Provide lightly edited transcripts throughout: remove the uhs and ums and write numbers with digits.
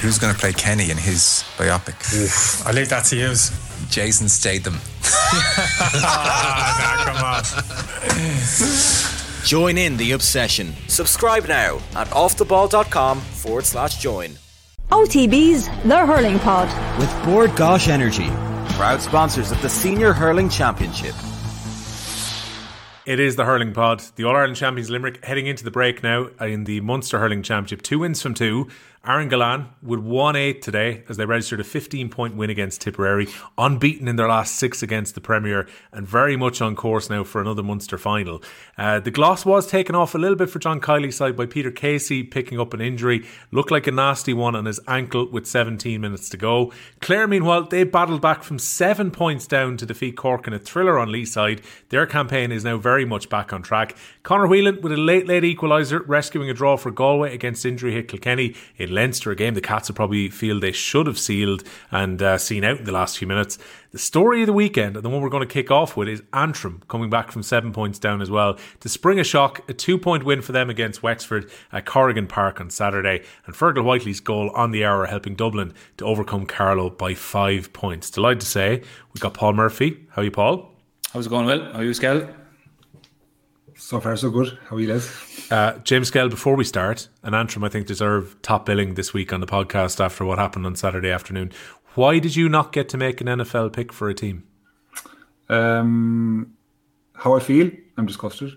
Who's going to play Kenny in his biopic? Oof, I'll leave that to you. Jason Statham. Come on. Join in the obsession. Subscribe now at offtheball.com/join. OTB's The Hurling Pod. With Bord Gosh Energy, proud sponsors of the Senior Hurling Championship. It is the Hurling Pod, the All-Ireland Champions Limerick, heading into the break now in the Munster Hurling Championship. 2 wins from 2. Aaron Gillane with 1-8 today as they registered a 15-point win against Tipperary, unbeaten in their last 6 against the Premier, and very much on course now for another Munster final. The gloss was taken off a little bit for John Kiley's side by Peter Casey picking up an injury. Looked like a nasty one on his ankle with 17 minutes to go. Clare, meanwhile, they battled back from 7 points down to defeat Cork in a thriller on Lee's side. Their campaign is now very much back on track. Conor Whelan with a late equaliser, rescuing a draw for Galway against injury-hit Kilkenny in Leinster, a game the Cats will probably feel they should have sealed and seen out in the last few minutes. The story of the weekend, and the one we're going to kick off with, is Antrim coming back from 7 points down as well to spring a shock, a 2-point win for them against Wexford at Corrigan Park on Saturday, and Fergal Whiteley's goal on the hour helping Dublin to overcome Carlow by 5 points. Delighted to say we've got Paul Murphy. How are you, Paul? How's it going, Will? How are you, Skell? So far, so good. How are you, Les? James Skell, before we start, and Antrim, I think, deserve top billing this week on the podcast after what happened on Saturday afternoon. Why did you not get to make an NFL pick for a team? How I feel? I'm disgusted.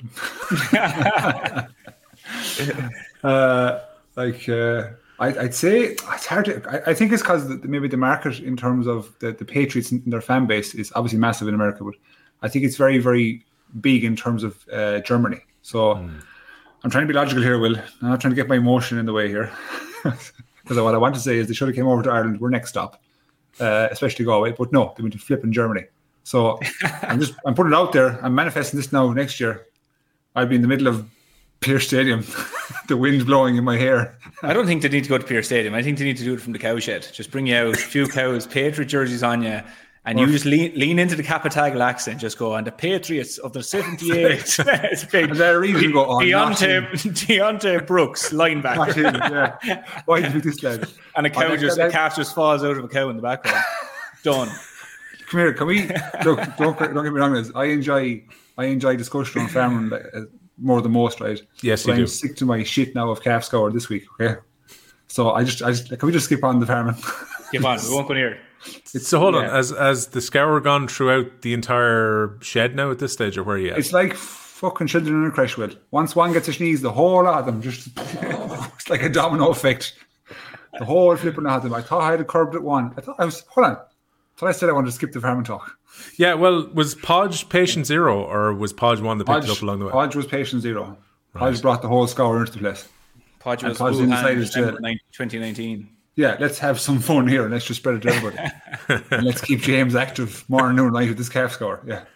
I'd say it's hard to. I think it's because maybe the market in terms of the Patriots and their fan base is obviously massive in America, but I think it's very, very big in terms of Germany. So I'm trying to be logical here, Will. I'm not trying to get my emotion in the way here. Because what I want to say is they should have came over to Ireland. We're next stop, especially Galway. But no, they went to flip in Germany. So I'm putting it out there. I'm manifesting this now next year. I'll be in the middle of Pearse Stadium, the wind blowing in my hair. I don't think they need to go to Pearse Stadium. I think they need to do it from the cowshed. Just bring you out a few cows, Patriot jerseys on you, and you just lean into the Capitagal accent. Just go, and the Patriots of the 78. It's big. Deontay Brooks, linebacker. Why did we this lad? And a calf just falls out of a cow in the background. Done. Come here. Can we look? Don't get me wrong, Liz. I enjoy discussion on farming more than most, right? Yes, but you do. I'm sick to my shit now of calf scour this week. Okay, so I just can we just skip on the farming? Skip on. We won't go near. So hold on, has the scour gone throughout the entire shed now at this stage, or where are you at? It's like fucking children in a crash wheel. Once one gets a sneeze, the whole lot of them just it's like a domino effect. The whole flipping lot of them. I thought I had it curbed at one. I thought I said I wanted to skip the farming talk. Yeah, well, was Podge patient zero, or was Podge one that picked it up along the way? Podge was patient zero. Right. Podge brought the whole scour into the place. Podge was inside December 2019. Yeah, let's have some fun here and let's just spread it to everybody. And let's keep James active morning, noon, night with this calf scour. Yeah.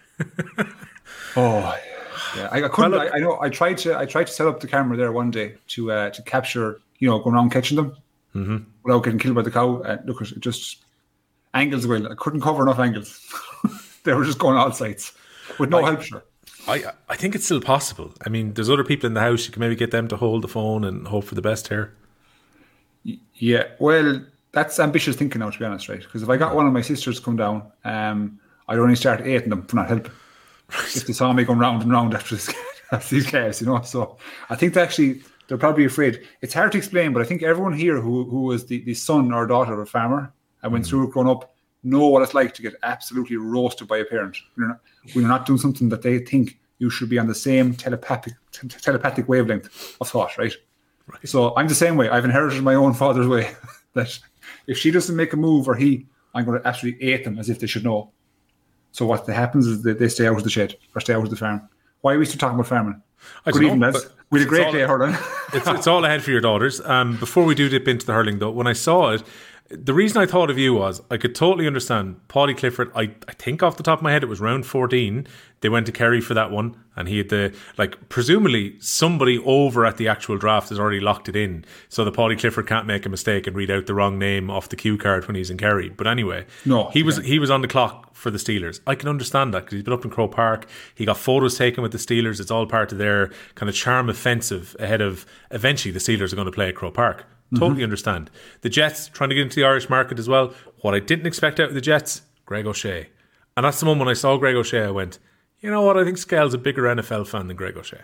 Oh, yeah. I couldn't. Well, I know. I tried to set up the camera there one day to capture, going around catching them without getting killed by the cow. Look, it just angles well. I couldn't cover enough angles. They were just going all sides with no help. Sure. I think it's still possible. I mean, there's other people in the house. You can maybe get them to hold the phone and hope for the best here. Yeah, well, that's ambitious thinking now, to be honest, right? Because if I got one of my sisters to come down, I'd only start hating them for not helping. Right. If they saw me going round and round after these calves, So I think they're probably afraid. It's hard to explain, but I think everyone here who was the son or daughter of a farmer and went through it growing up know what it's like to get absolutely roasted by a parent. When you're not doing something that they think you should be on the same telepathic wavelength of thought, right? So I'm the same way. I've inherited my own father's way that if she doesn't make a move or I'm going to absolutely hate them as if they should know. So what happens is that they stay out of the shed or stay out of the farm. Why are we still talking about farming? Good evening, lads. We had a great day hurling. It's all ahead for your daughters. Before we do dip into the hurling, though, when I saw it, the reason I thought of you was I could totally understand Paulie Clifford. I think off the top of my head it was round 14. They went to Kerry for that one, and he had presumably somebody over at the actual draft has already locked it in, so the Paulie Clifford can't make a mistake and read out the wrong name off the cue card when he's in Kerry. But anyway, he was on the clock for the Steelers. I can understand that because he's been up in Croke Park. He got photos taken with the Steelers. It's all part of their kind of charm offensive ahead of eventually the Steelers are going to play at Croke Park. Totally understand. The Jets trying to get into the Irish market as well. What I didn't expect out of the Jets, Greg O'Shea. And that's the moment when I saw Greg O'Shea, I went, you know what, I think Scale's a bigger NFL fan than Greg O'Shea.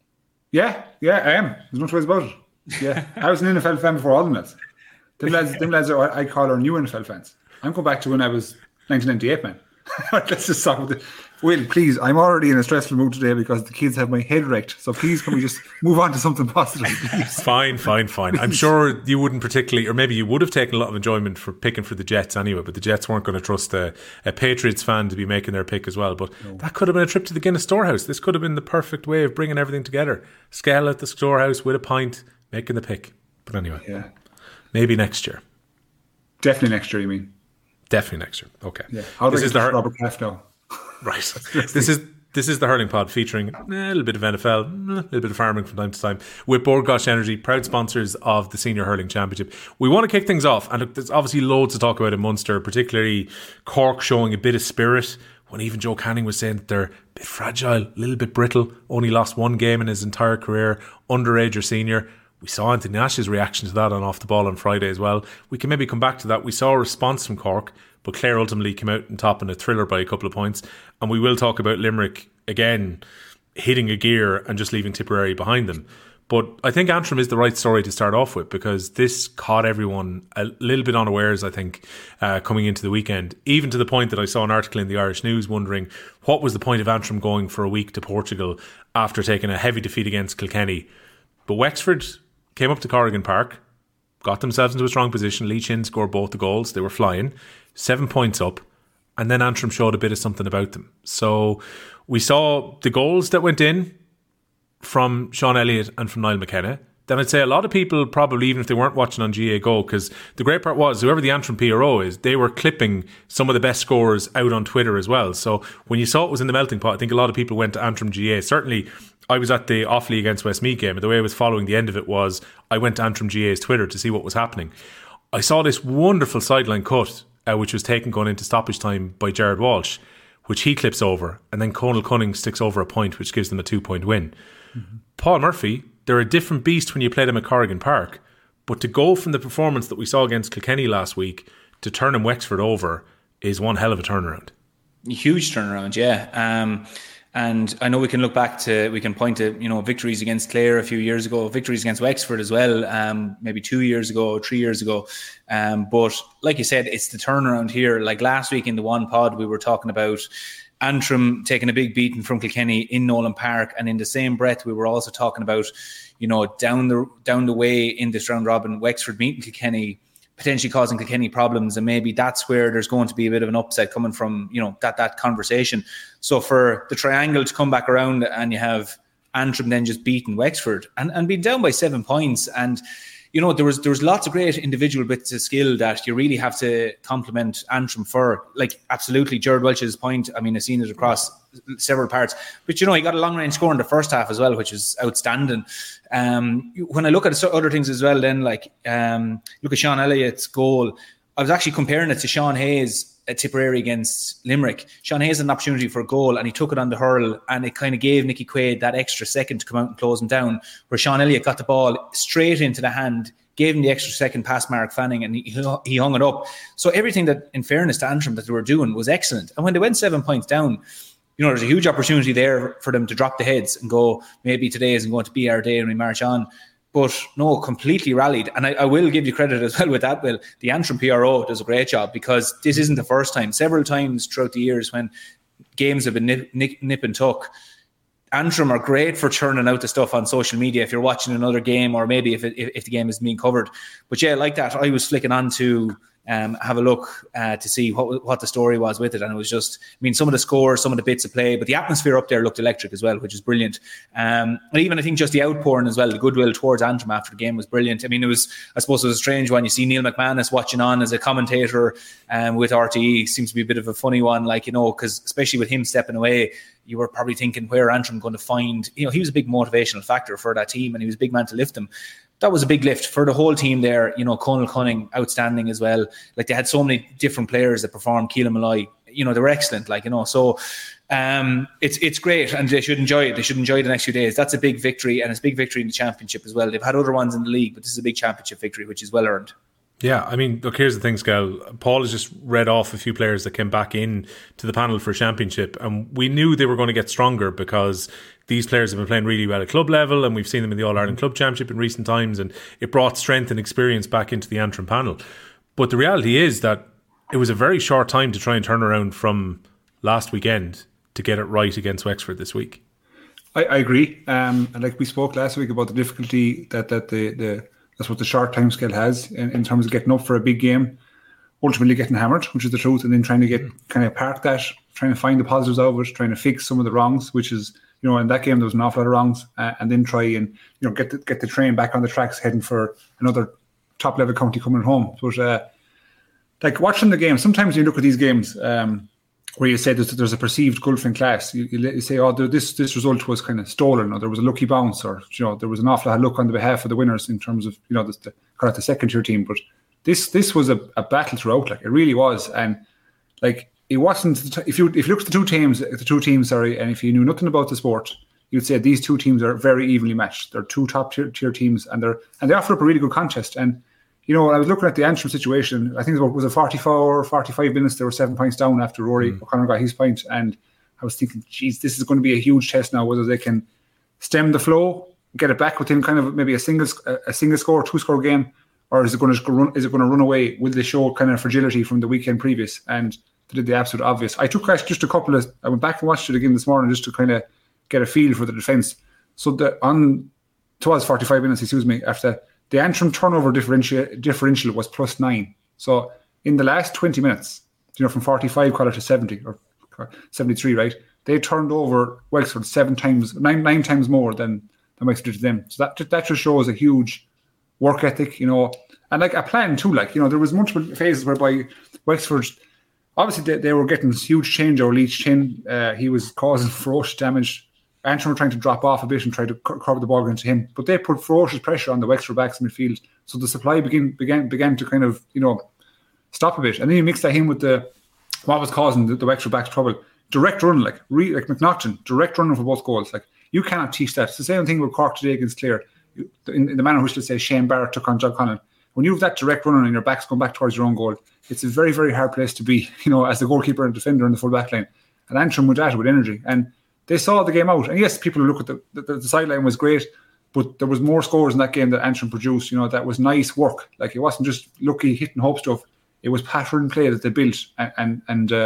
Yeah, I am. There's no choice about it. Yeah, I was an NFL fan before all them lads. Them lads are, I call our new NFL fans. I'm going back to when I was 1998, man. Let's just talk about it. Will, please, I'm already in a stressful mood today because the kids have my head wrecked. So please, can we just move on to something positive, please? Fine. I'm sure you wouldn't particularly, or maybe you would have taken a lot of enjoyment for picking for the Jets anyway, but the Jets weren't going to trust a Patriots fan to be making their pick as well. But that could have been a trip to the Guinness Storehouse. This could have been the perfect way of bringing everything together. Scale at the storehouse with a pint, making the pick. But anyway, maybe next year. Definitely next year, you mean? Definitely next year. Okay. Yeah. How do I get Robert Kraft now? Right. This is the Hurling Pod featuring a little bit of NFL, a little bit of farming from time to time with Bord Gáis Energy, proud sponsors of the Senior Hurling Championship. We want to kick things off, and there's obviously loads to talk about in Munster, particularly Cork showing a bit of spirit when even Joe Canning was saying that they're a bit fragile, a little bit brittle, only lost one game in his entire career, underage or senior. We saw Anthony Nash's reaction to that on Off the Ball on Friday as well. We can maybe come back to that. We saw a response from Cork, but Clare ultimately came out on top in a thriller by a couple of points. And we will talk about Limerick, again, hitting a gear and just leaving Tipperary behind them. But I think Antrim is the right story to start off with, because this caught everyone a little bit unawares, I think, coming into the weekend. Even to the point that I saw an article in the Irish News wondering what was the point of Antrim going for a week to Portugal after taking a heavy defeat against Kilkenny. But Wexford came up to Corrigan Park, got themselves into a strong position. Lee Chin scored both the goals. They were flying, 7 points up, and then Antrim showed a bit of something about them. So we saw the goals that went in from Sean Elliott and from Niall McKenna. Then I'd say a lot of people probably, even if they weren't watching on GA Go, because the great part was whoever the Antrim PRO is, they were clipping some of the best scorers out on Twitter as well. So when you saw it was in the melting pot, I think a lot of people went to Antrim GA. Certainly I was at the Offaly against Westmeath game, and the way I was following the end of it was I went to Antrim GA's Twitter to see what was happening. I saw this wonderful sideline cut, which was taken going into stoppage time by Jared Walsh, which he clips over, and then Conal Cunning sticks over a point, which gives them a 2-point win. Mm-hmm. Paul Murphy, they're a different beast when you play them at Corrigan Park, but to go from the performance that we saw against Kilkenny last week to turning Wexford over is one hell of a turnaround. Huge turnaround, yeah. And I know we can point to, victories against Clare a few years ago, victories against Wexford as well, maybe 2 years ago or 3 years ago. But like you said, it's the turnaround here. Like last week in the one pod, we were talking about Antrim taking a big beating from Kilkenny in Nolan Park, and in the same breath, we were also talking about, down the way in this round robin, Wexford meeting Kilkenny, potentially causing Kilkenny problems, and maybe that's where there's going to be a bit of an upset coming from, that conversation. So for the triangle to come back around and you have Antrim then just beating Wexford and being down by 7 points, and there was lots of great individual bits of skill that you really have to compliment Antrim for. Like absolutely, Jared Welch's point. I mean, I've seen it across several parts, but he got a long range score in the first half as well, which is outstanding. When I look at other things as well, then look at Sean Elliott's goal. I was actually comparing it to Sean Hayes at Tipperary against Limerick. Sean Hayes had an opportunity for a goal and he took it on the hurl, and it kind of gave Nicky Quaid that extra second to come out and close him down, where Sean Elliott got the ball straight into the hand, gave him the extra second past Mark Fanning, and he hung it up. So everything that, in fairness to Antrim, that they were doing was excellent. And when they went 7 points down, there's a huge opportunity there for them to drop the heads and go, maybe today isn't going to be our day and we march on. But no, completely rallied. And I will give you credit as well with that, Will. The Antrim PRO does a great job, because this isn't the first time. Several times throughout the years when games have been nip and tuck, Antrim are great for churning out the stuff on social media if you're watching another game, or maybe if the game is being covered. But yeah, like that, I was flicking on to have a look to see what the story was with it, and it was just, some of the scores, some of the bits of play, but the atmosphere up there looked electric as well, which is brilliant. And even I think just the outpouring as well, the goodwill towards Antrim after the game was brilliant. I suppose it was a strange one. You see Neil McManus watching on as a commentator with RTE, seems to be a bit of a funny one, because especially with him stepping away, you were probably thinking, where Antrim going to find, he was a big motivational factor for that team, and he was a big man to lift them. That was a big lift for the whole team there. Conal Cunning, outstanding as well. Like, they had so many different players that performed. Keelan Malloy, they were excellent. So it's great, and they should enjoy it. They should enjoy the next few days. That's a big victory, and it's a big victory in the championship as well. They've had other ones in the league, but this is a big championship victory, which is well earned. Yeah, I mean, look, here's the thing, Scal. Paul has just read off a few players that came back in to the panel for championship, and we knew they were going to get stronger because these players have been playing really well at club level, and we've seen them in the All-Ireland Club Championship in recent times, and it brought strength and experience back into the Antrim panel. But the reality is that it was a very short time to try and turn around from last weekend to get it right against Wexford this week. I agree. And like we spoke last week about the difficulty that that's what the short time scale has in terms of getting up for a big game, ultimately getting hammered, which is the truth, and then trying to get kind of park that, trying to find the positives of it, trying to fix some of the wrongs, which is, in that game there was an awful lot of wrongs, and then try and get the train back on the tracks heading for another top level county coming home. But like watching the game, sometimes you look at these games where you say there's a perceived gulf in class. You say, this result was kind of stolen, or there was a lucky bounce, or there was an awful lot of luck on the behalf of the winners in terms of the second tier team. But this was a battle throughout. Like, it really was, and like it wasn't. If you look at the two teams, and if you knew nothing about the sport, you'd say these two teams are very evenly matched. They're two top tier teams, and they offer up a really good contest. And when I was looking at the Antrim situation, I think it was 44 or 45 minutes. They were 7 points down after Rory O'Connor got his point. And I was thinking, geez, this is going to be a huge test now, whether they can stem the flow, get it back within kind of maybe a single score, 2-score game, or is it going to run away? Will they show kind of fragility from the weekend previous? And they did the absolute obvious. I took just I went back and watched it again this morning just to kind of get a feel for the defence. So it was 45 minutes, after the Antrim turnover differential was +9. So in the last 20 minutes, from 45 to 70 or 73, right? They turned over Wexford 9 times more than Wexford did to them. So that just shows a huge work ethic, and like a plan too. Like, there was multiple phases whereby Wexford, obviously they were getting huge change over Leach Chin. He was causing ferocious damage. Antrim were trying to drop off a bit and try to cover the ball into him, but they put ferocious pressure on the Wexford backs in midfield, so the supply began to kind of stop a bit, and then you mix that in with what was causing the Wexford backs trouble. Direct running, like McNaughton, direct running for both goals. Like, you cannot teach that. It's the same thing with Cork today against Clare, in the manner in which, let's say, Shane Barrett took on John Conlon. When you have that direct running and your back's going back towards your own goal, it's a very, very hard place to be, as the goalkeeper and defender in the full back line. And Antrim with that, with energy, and they saw the game out. And yes, people who look at the sideline was great, but there was more scores in that game that Antrim produced. That was nice work. Like, it wasn't just lucky hit and hope stuff. It was pattern play that they built, and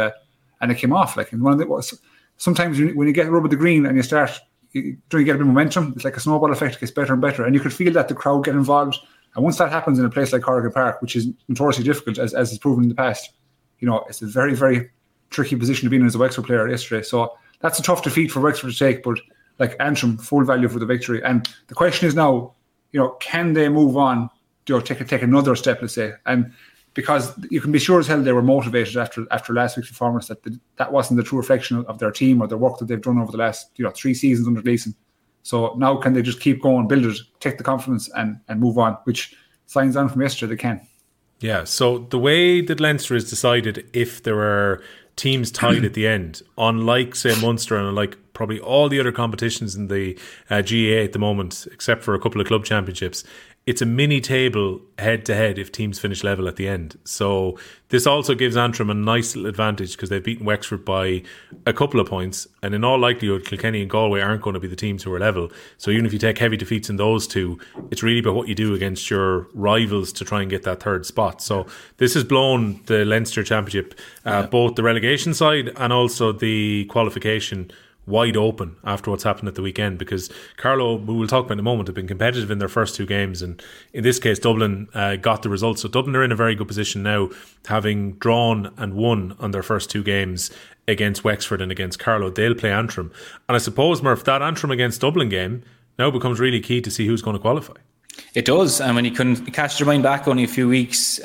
it came off. Like, and one of the, sometimes when you get rub of the green and you get a bit of momentum, it's like a snowball effect. It gets better and better, and you could feel that the crowd get involved. And once that happens in a place like Corrigan Park, which is notoriously difficult, as is proven in the past, it's a very, very tricky position to be in as a Wexford player yesterday. So that's a tough defeat for Wexford to take, but like Antrim, full value for the victory. And the question is now, can they move on? Take another step, let's say. And because you can be sure as hell they were motivated after last week's performance, that wasn't the true reflection of their team or the work that they've done over the last 3 seasons under Gleeson. So now can they just keep going, build it, take the confidence and move on, which signs on from yesterday they can. Yeah, so the way that Leinster has decided, if there are teams tied at the end, unlike, say, Munster and unlike probably all the other competitions in the GAA at the moment, except for a couple of club championships, it's a mini table head to head if teams finish level at the end. So this also gives Antrim a nice little advantage because they've beaten Wexford by a couple of points, and in all likelihood Kilkenny and Galway aren't going to be the teams who are level. So even if you take heavy defeats in those two, it's really about what you do against your rivals to try and get that third spot. So this has blown the Leinster Championship, both the relegation side and also the qualification, wide open after what's happened at the weekend, because Carlow, who we'll talk about in a moment, have been competitive in their first 2 games, and in this case Dublin got the results. So Dublin are in a very good position now, having drawn and won on their first 2 games against Wexford and against Carlow. They'll play Antrim, and I suppose, Murph, that Antrim against Dublin game now becomes really key to see who's going to qualify. It does, and when you can cast your mind back only a few weeks,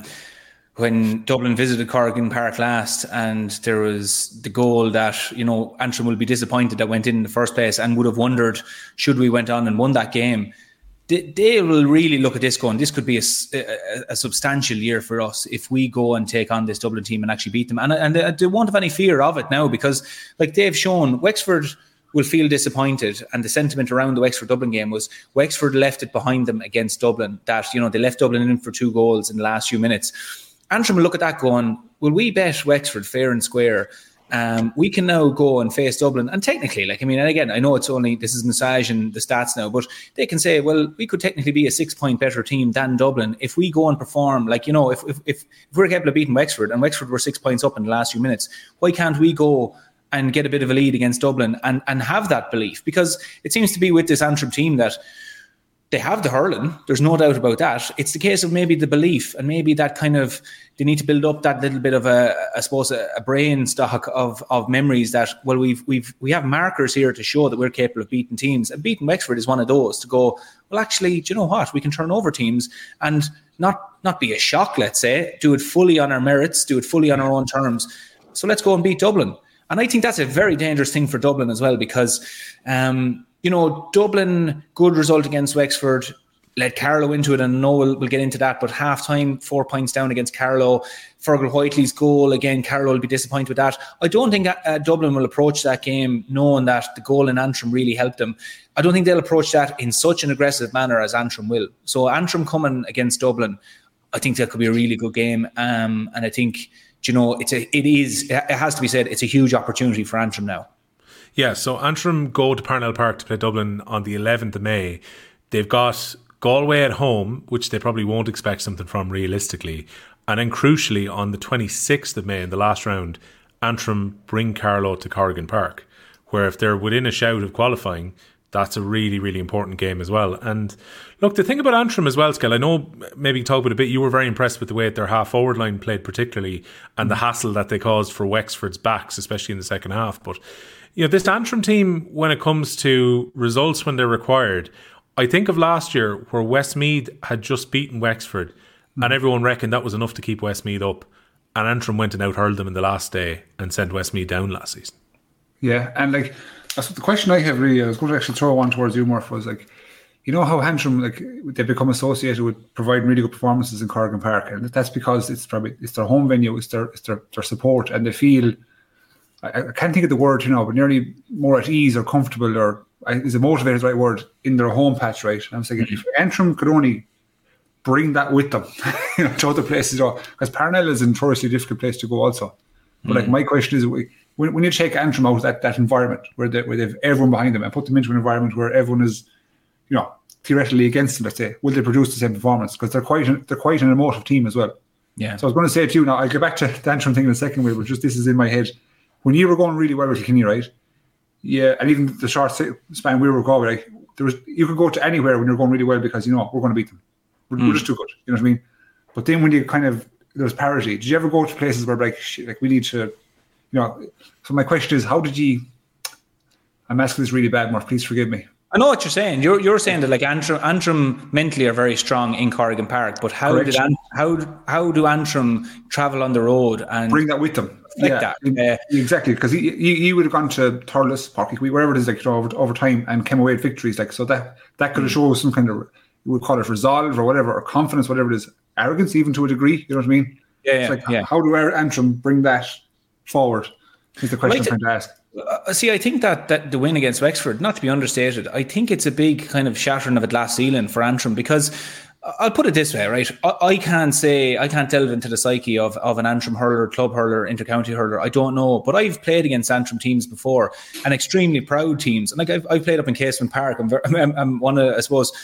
when Dublin visited Corrigan Park last, and there was the goal that, Antrim will be disappointed that went in the first place and would have wondered, should we went on and won that game. they will really look at this going, this could be a substantial year for us if we go and take on this Dublin team and actually beat them. And they won't have any fear of it now, because like they've shown, Wexford will feel disappointed, and the sentiment around the Wexford-Dublin game was Wexford left it behind them against Dublin, that, you know, they left Dublin in for 2 goals in the last few minutes. Antrim will look at that going, will we bet Wexford fair and square? We can now go and face Dublin, and technically, like, I mean, and again, I know this is massaging the stats now, but they can say, well, we could technically be a 6-point better team than Dublin if we go and perform, like, you know, if we're capable of beating Wexford, and Wexford were 6 points up in the last few minutes, why can't we go and get a bit of a lead against Dublin and have that belief? Because it seems to be with this Antrim team that they have the hurling, there's no doubt about that. It's the case of maybe the belief, and maybe that kind of, they need to build up that little bit of a brain stock of memories that, well, we have markers here to show that we're capable of beating teams, and beating Wexford is one of those, to go, well, actually, do you know what? We can turn over teams and not be a shock, let's say, do it fully on our merits, do it fully on our own terms. So let's go and beat Dublin. And I think that's a very dangerous thing for Dublin as well, because, you know, Dublin, good result against Wexford, led Carlow into it, and I know we'll get into that, but half-time, 4 points down against Carlow. Fergal Whiteley's goal, again, Carlow will be disappointed with that. I don't think Dublin will approach that game knowing that the goal in Antrim really helped them. I don't think they'll approach that in such an aggressive manner as Antrim will. So Antrim coming against Dublin, I think that could be a really good game. And I think, you know, it has to be said, it's a huge opportunity for Antrim now. Yeah, so Antrim go to Parnell Park to play Dublin on the 11th of May. They've got Galway at home, which they probably won't expect something from realistically. And then crucially, on the 26th of May, in the last round, Antrim bring Carlow to Corrigan Park, where if they're within a shout of qualifying, that's a really, really important game as well. And look, the thing about Antrim as well, Skell, I know maybe you talk about it a bit, you were very impressed with the way their half-forward line played particularly, and the hassle that they caused for Wexford's backs, especially in the second half. But, you know, this Antrim team, when it comes to results when they're required, I think of last year where Westmeath had just beaten Wexford, and everyone reckoned that was enough to keep Westmeath up, and Antrim went and out-hurled them in the last day and sent Westmeath down last season. Yeah, and like, that's the question I have really. I was going to actually throw one towards you, Murph, was like, you know how Antrim, like, they've become associated with providing really good performances in Corrigan Park, and that's because it's their home venue, it's their support, and they feel, I can't think of the word, you know, but nearly more at ease or comfortable, or is it motivated the right word, in their home patch, right? And I'm saying, if Antrim could only bring that with them, you know, to other places, because Parnell is a notoriously difficult place to go also. But like, my question is, when you take Antrim out of that environment where they've everyone behind them and put them into an environment where everyone is, you know, theoretically against them, let's say, will they produce the same performance? Because they're quite an emotive team as well. Yeah. So I was going to say to you, now I'll get back to the Antrim thing in a second, but just this is in my head. When you were going really well with Kilkenny, right? Yeah, and even the short span we were going, like, you could go to anywhere when you're going really well, because, you know, we're going to beat them. We're just too good. You know what I mean? But then when you kind of, there's parity. Did you ever go to places where, like, shit, like, we need to, you know? So my question is, how did you? I'm asking this really bad, Mark. Please forgive me. I know what you're saying. You're saying that, like, Antrim mentally are very strong in Corrigan Park, but how do Antrim travel on the road and bring that with them? That exactly, because he would have gone to Thurles, Park, wherever it is, like, over time, and came away with victories, like, so that could have shown some kind of, you would call it resolve or whatever, or confidence, whatever it is, arrogance even to a degree. You know what I mean? How do Antrim bring that forward? Is the question I'm trying to ask. See, I think that the win against Wexford, not to be understated, I think it's a big kind of shattering of a glass ceiling for Antrim, because I'll put it this way, right? I can't delve into the psyche of an Antrim hurler, club hurler, intercounty hurler. I don't know, but I've played against Antrim teams before, and extremely proud teams. And like, I've played up in Casement Park. I'm one of, I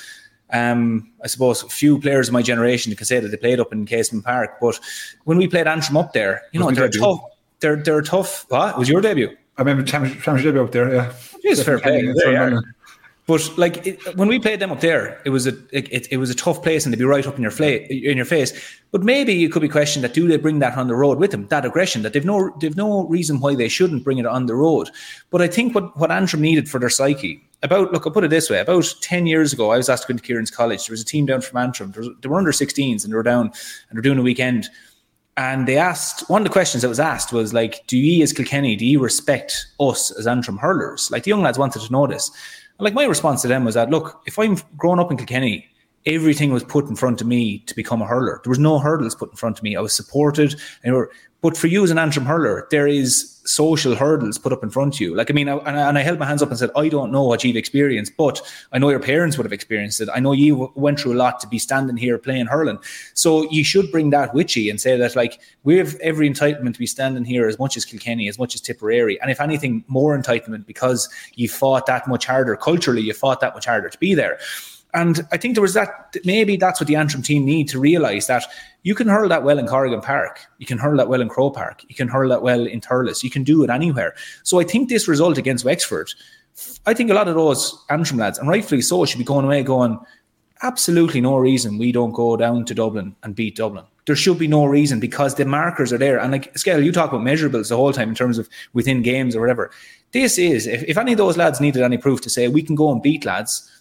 suppose, few players of my generation that can say that they played up in Casement Park. But when we played Antrim up there, you know, they're tough. They're tough. What? It was your debut? I remember championship debut up there. Yeah, it's fair play. But like, when we played them up there, it was a tough place, and they'd be right up in your face. But maybe it could be questioned that, do they bring that on the road with them? That aggression, that they've no reason why they shouldn't bring it on the road. But I think what Antrim needed for their psyche, I'll put it this way, about 10 years ago, I was asked to go into Kieran's College. There was a team down from Antrim. They were under 16s, and they were down, and they're doing a weekend. And they asked, one of the questions that was asked was like, do you as Kilkenny, do you respect us as Antrim hurlers? Like, the young lads wanted to know this. Like, my response to them was that, look, if I'm growing up in Kilkenny, everything was put in front of me to become a hurler. There was no hurdles put in front of me. I was supported. But for you as an Antrim hurler, there is social hurdles put up in front of you. Like, I mean, and I held my hands up and said, I don't know what you've experienced, but I know your parents would have experienced it. I know you went through a lot to be standing here playing hurling. So you should bring that with you and say that, like, we have every entitlement to be standing here as much as Kilkenny, as much as Tipperary. And if anything, more entitlement, because you fought that much harder. Culturally, you fought that much harder to be there. And I think there was that, maybe that's what the Antrim team need to realise, that you can hurl that well in Corrigan Park, you can hurl that well in Croke Park, you can hurl that well in Thurles, you can do it anywhere. So I think this result against Wexford, I think a lot of those Antrim lads, and rightfully so, should be going away going, absolutely no reason we don't go down to Dublin and beat Dublin. There should be no reason, because the markers are there. And like, Skell, you talk about measurables the whole time in terms of within games or whatever. This is, if any of those lads needed any proof to say we can go and beat lads,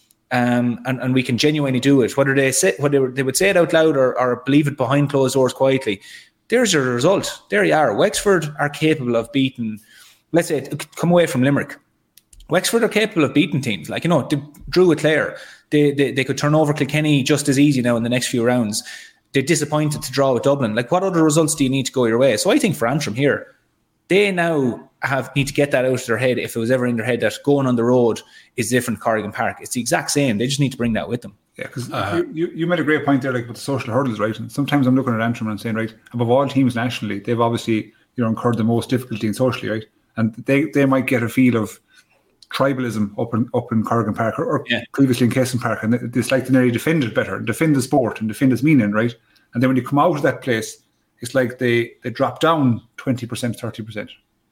and we can genuinely do it, whether they would say it out loud or believe it behind closed doors quietly, there's your result. There you are. Wexford are capable of beating, let's say, come away from Limerick. Wexford are capable of beating teams. Like, they drew with Clare. They could turn over Kilkenny just as easy now in the next few rounds. They're disappointed to draw with Dublin. Like, what other results do you need to go your way? So I think for Antrim here, they now need to get that out of their head, if it was ever in their head, that going on the road is different Corrigan Park. It's the exact same. They just need to bring that with them. Yeah, because you made a great point there, like, with the social hurdles, right? And sometimes I'm looking at Antrim and I'm saying, right, above all teams nationally, they've obviously incurred the most difficulty in socially, right? And they might get a feel of tribalism up in Corrigan Park or previously in Kesson Park, and it's like to nearly defend it better, defend the sport and defend its meaning, right? And then when you come out of that place, it's like they drop down 20%, 30%.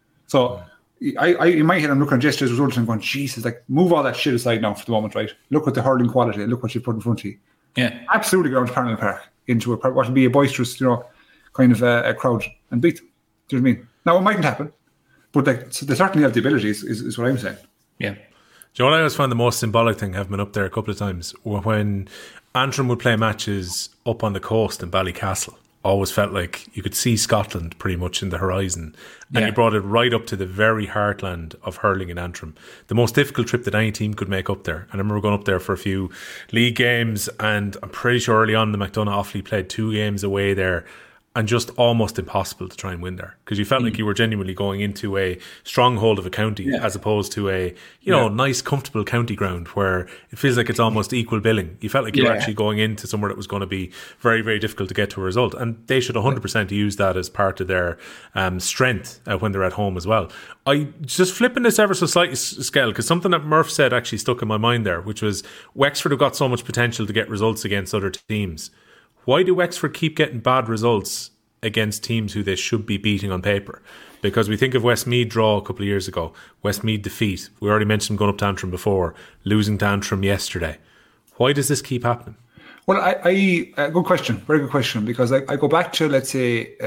So I in my head, I'm looking at yesterday's results and I'm going, Jesus, like, move all that shit aside now for the moment, right? Look at the hurling quality. Look what you put in front of you. Yeah, absolutely go down to Parnell Park, into what will be a boisterous, kind of a crowd, and beat them. Do you know what I mean? Now, it mightn't happen, but like, so they certainly have the abilities, is what I'm saying. Yeah. Do you know what I always found the most symbolic thing, having been up there a couple of times, when Antrim would play matches up on the coast in Ballycastle? Always felt like you could see Scotland pretty much in the horizon, and you brought it right up to the very heartland of hurling in Antrim. The most difficult trip that any team could make up there. And I remember going up there for a few league games, and I'm pretty sure early on the McDonagh Offaly played 2 games away there, and just almost impossible to try and win there, because you felt like you were genuinely going into a stronghold of a county, as opposed to a nice comfortable county ground where it feels like it's almost equal billing. You felt like you were actually going into somewhere that was going to be very, very difficult to get to a result, and they should 100% use that as part of their strength when they're at home as well. I just flipping this ever so slightly, Skell, because something that Murph said actually stuck in my mind there, which was Wexford have got so much potential to get results against other teams. Why do Wexford keep getting bad results against teams who they should be beating on paper? Because we think of Westmeath draw a couple of years ago, Westmeath defeat. We already mentioned going up to Antrim before, losing to Antrim yesterday. Why does this keep happening? Well, good question, very good question, because I go back to, let's say,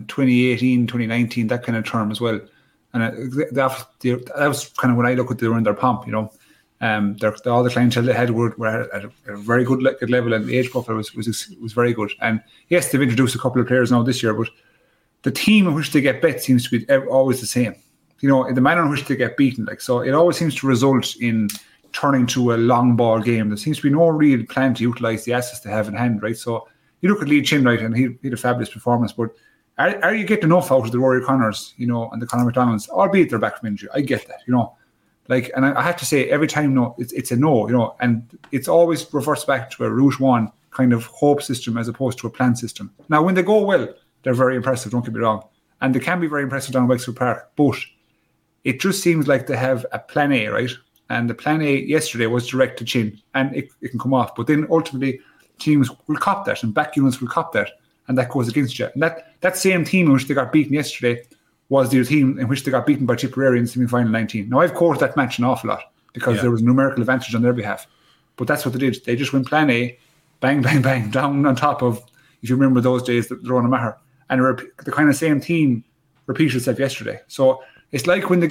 2018, 2019, that kind of term as well. And that was kind of when I look at they were in their pomp, all the clientele they had were at a very good level, and the age profile was very good. And yes, they've introduced a couple of players now this year, but the team in which they get bet seems to be always the same. The manner in which they get beaten, so it always seems to result in turning to a long ball game. There seems to be no real plan to utilise the assets they have in hand, right? So you look at Lee Chin, right, and he had a fabulous performance, but are you getting enough out of the Rory Connors, and the Conor McDonalds, albeit they're back from injury? I get that, and I have to say, every time, it's a no, and it's always reverts back to a Route 1 kind of hope system as opposed to a plan system. Now, when they go well, they're very impressive, don't get me wrong, and they can be very impressive down Wexford Park, but it just seems like they have a plan A, right? And the plan A yesterday was direct to Chin, and it can come off, but then ultimately teams will cop that, and back units will cop that, and that goes against you. And that same team in which they got beaten yesterday was the team in which they got beaten by Tipperary in semi-final 19. Now, I've quoted that match an awful lot because there was a numerical advantage on their behalf. But that's what they did. They just went plan A, bang, bang, bang, down on top of, if you remember those days, the Ronan Maher. And the kind of same team repeated itself yesterday. So it's like when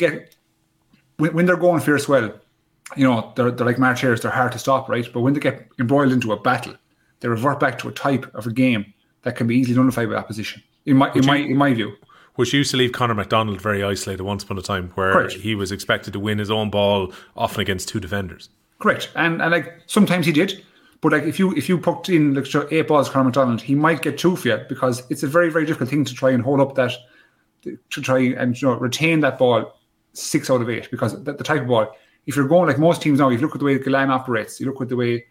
they're going fierce well, they're like March Hares, they're hard to stop, right? But when they get embroiled into a battle, they revert back to a type of a game that can be easily nullified by opposition, in my view. Which used to leave Conor McDonald very isolated once upon a time, where he was expected to win his own ball, often against 2 defenders. Correct. And like sometimes he did. But like if you put in like 8 balls Conor McDonald, he might get 2 for you, because it's a very, very difficult thing to try and hold up that, to try and retain that ball 6 out of 8, because the type of ball, if you're going like most teams now, if you look at the way Gillane operates, you look at the way,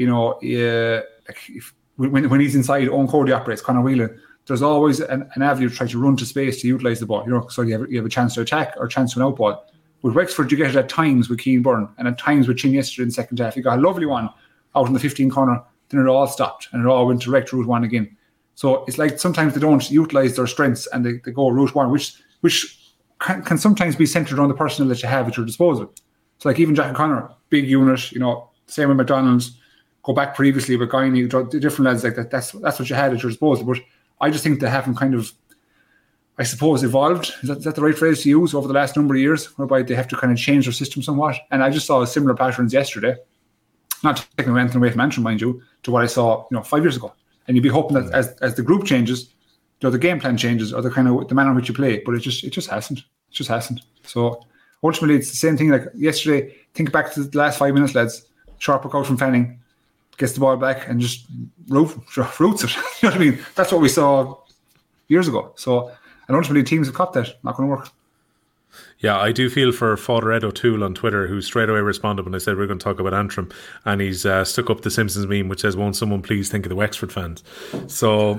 when he's inside, Owen Cody operates, Conor Whelan, there's always an avenue to try to run to space to utilise the ball, so you have a chance to attack or a chance to an out ball. With Wexford, you get it at times with Keane Byrne and at times with Chin yesterday in the second half. You got a lovely one out in the 15 corner, then it all stopped and it all went direct route 1 again. So it's like sometimes they don't utilise their strengths and they go route 1, which can sometimes be centred around the personnel that you have at your disposal. So like even Jack O'Connor, big unit, same with McDonald's, go back previously with Guiney, different lads like that. That's what you had at your disposal. But I just think they haven't kind of, I suppose, evolved. Is that the right phrase to use over the last number of years, whereby they have to kind of change their system somewhat? And I just saw similar patterns yesterday. Not taking anything away from Antrim, mind you, to what I saw 5 years ago. And you'd be hoping that as the group changes, the game plan changes, or the manner in which you play. But it just hasn't. It just hasn't. So ultimately, it's the same thing. Like yesterday, think back to the last 5 minutes, lads. Sharp out from Fanning, gets the ball back and just roots it. You know what I mean? That's what we saw years ago. So, and ultimately, teams have caught that. Not going to work. Yeah, I do feel for Father Ed O'Toole on Twitter, who straight away responded when I said we're going to talk about Antrim, and he's stuck up the Simpsons meme which says, "Won't someone please think of the Wexford fans?" So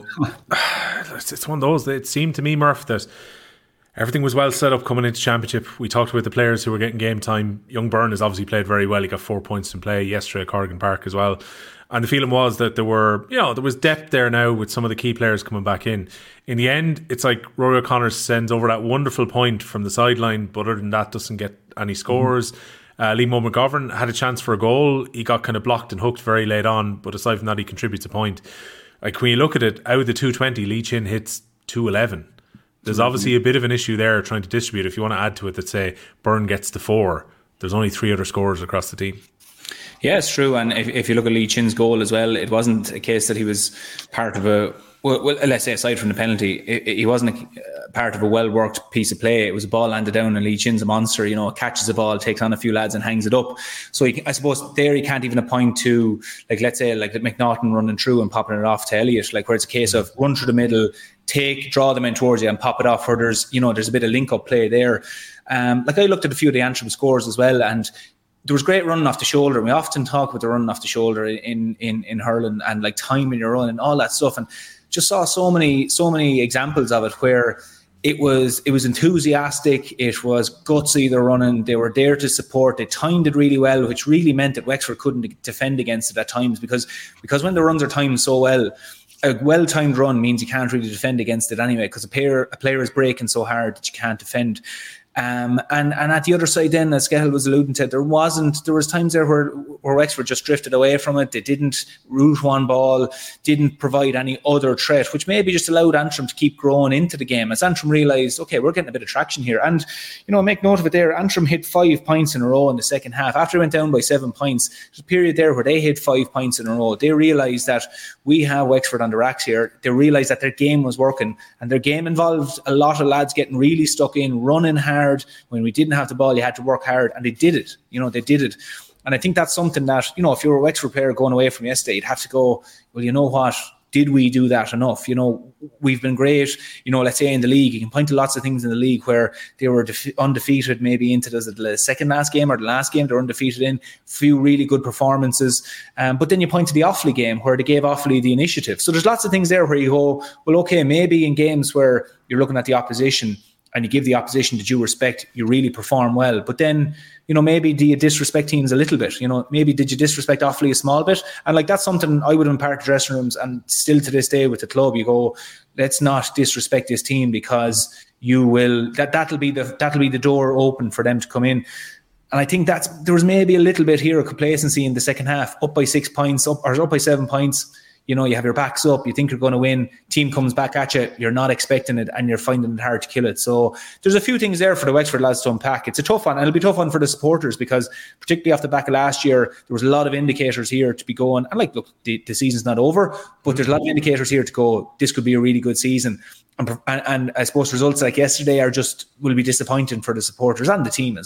it's one of those. It seemed to me, Murph, that everything was well set up coming into Championship. We talked about the players who were getting game time. Young Byrne has obviously played very well. He got 4 points in play yesterday at Corrigan Park as well. And the feeling was that there was depth there now with some of the key players coming back in. In the end, it's like Rory O'Connor sends over that wonderful point from the sideline, but other than that, doesn't get any scores. Liam McGovern had a chance for a goal. He got kind of blocked and hooked very late on, but aside from that, he contributes a point. Like when you look at it, out of the 220, Lee Chin hits 211. There's obviously a bit of an issue there trying to distribute. If you want to add to it that say Byrne gets to 4, there's only 3 other scorers across the team. Yeah, it's true. And if you look at Lee Chin's goal as well, it wasn't a case that he was part of a, well let's say aside from the penalty, he wasn't a part of a well-worked piece of play. It was a ball landed down and Lee Chin's a monster, catches the ball, takes on a few lads and hangs it up. So I suppose there he can't even appoint to, like, let's say, like McNaughton running through and popping it off to Elliott, like where it's a case of run through the middle, draw the men towards you and pop it off where there's a bit of link-up play there. Like I looked at a few of the Antrim scores as well, and there was great running off the shoulder. We often talk about the running off the shoulder in hurling and like timing your run and all that stuff, and just saw so many examples of it where it was enthusiastic, it was gutsy, the running, they were there to support, they timed it really well, which really meant that Wexford couldn't defend against it at times because when the runs are timed so well, a well-timed run means you can't really defend against it anyway, because a player is breaking so hard that you can't defend. And at the other side then, as Skehill was alluding to, there was times there where Wexford just drifted away from it. They didn't route one ball, didn't provide any other threat, which maybe just allowed Antrim to keep growing into the game as Antrim realised, okay, we're getting a bit of traction here. And, make note of it there, Antrim hit 5 points in a row in the second half. After they went down by 7 points, there's a period there where they hit 5 points in a row. They realised that we have Wexford on the racks here. They realised that their game was working, and their game involved a lot of lads getting really stuck in, running hard. When we didn't have the ball, you had to work hard, and they did it. They did it. And I think that's something that, if you're a Wexford player going away from yesterday, you'd have to go, well, you know what? Did we do that enough? We've been great. Let's say in the league, you can point to lots of things in the league where they were undefeated, maybe into the second last game or the last game, they're undefeated in, few really good performances. But then you point to the Offaly game where they gave Offaly the initiative. So there's lots of things there where you go, well, okay, maybe in games where you're looking at the opposition and you give the opposition the due respect, you really perform well. But then, maybe do you disrespect teams a little bit? Maybe did you disrespect Offaly a small bit? And like that's something I would impart to dressing rooms, and still to this day with the club, you go, let's not disrespect this team because you will. That'll be the door open for them to come in. And I think there was maybe a little bit here of complacency in the second half, up by 6 points, up by 7 points. You have your backs up, you think you're going to win, team comes back at you, you're not expecting it, and you're finding it hard to kill it. So there's a few things there for the Wexford lads to unpack. It's a tough one, and it'll be a tough one for the supporters because particularly off the back of last year, there was a lot of indicators here to be going, and look, the season's not over, but there's a lot of indicators here to go, this could be a really good season. And I suppose results like yesterday will be disappointing for the supporters and the team as well.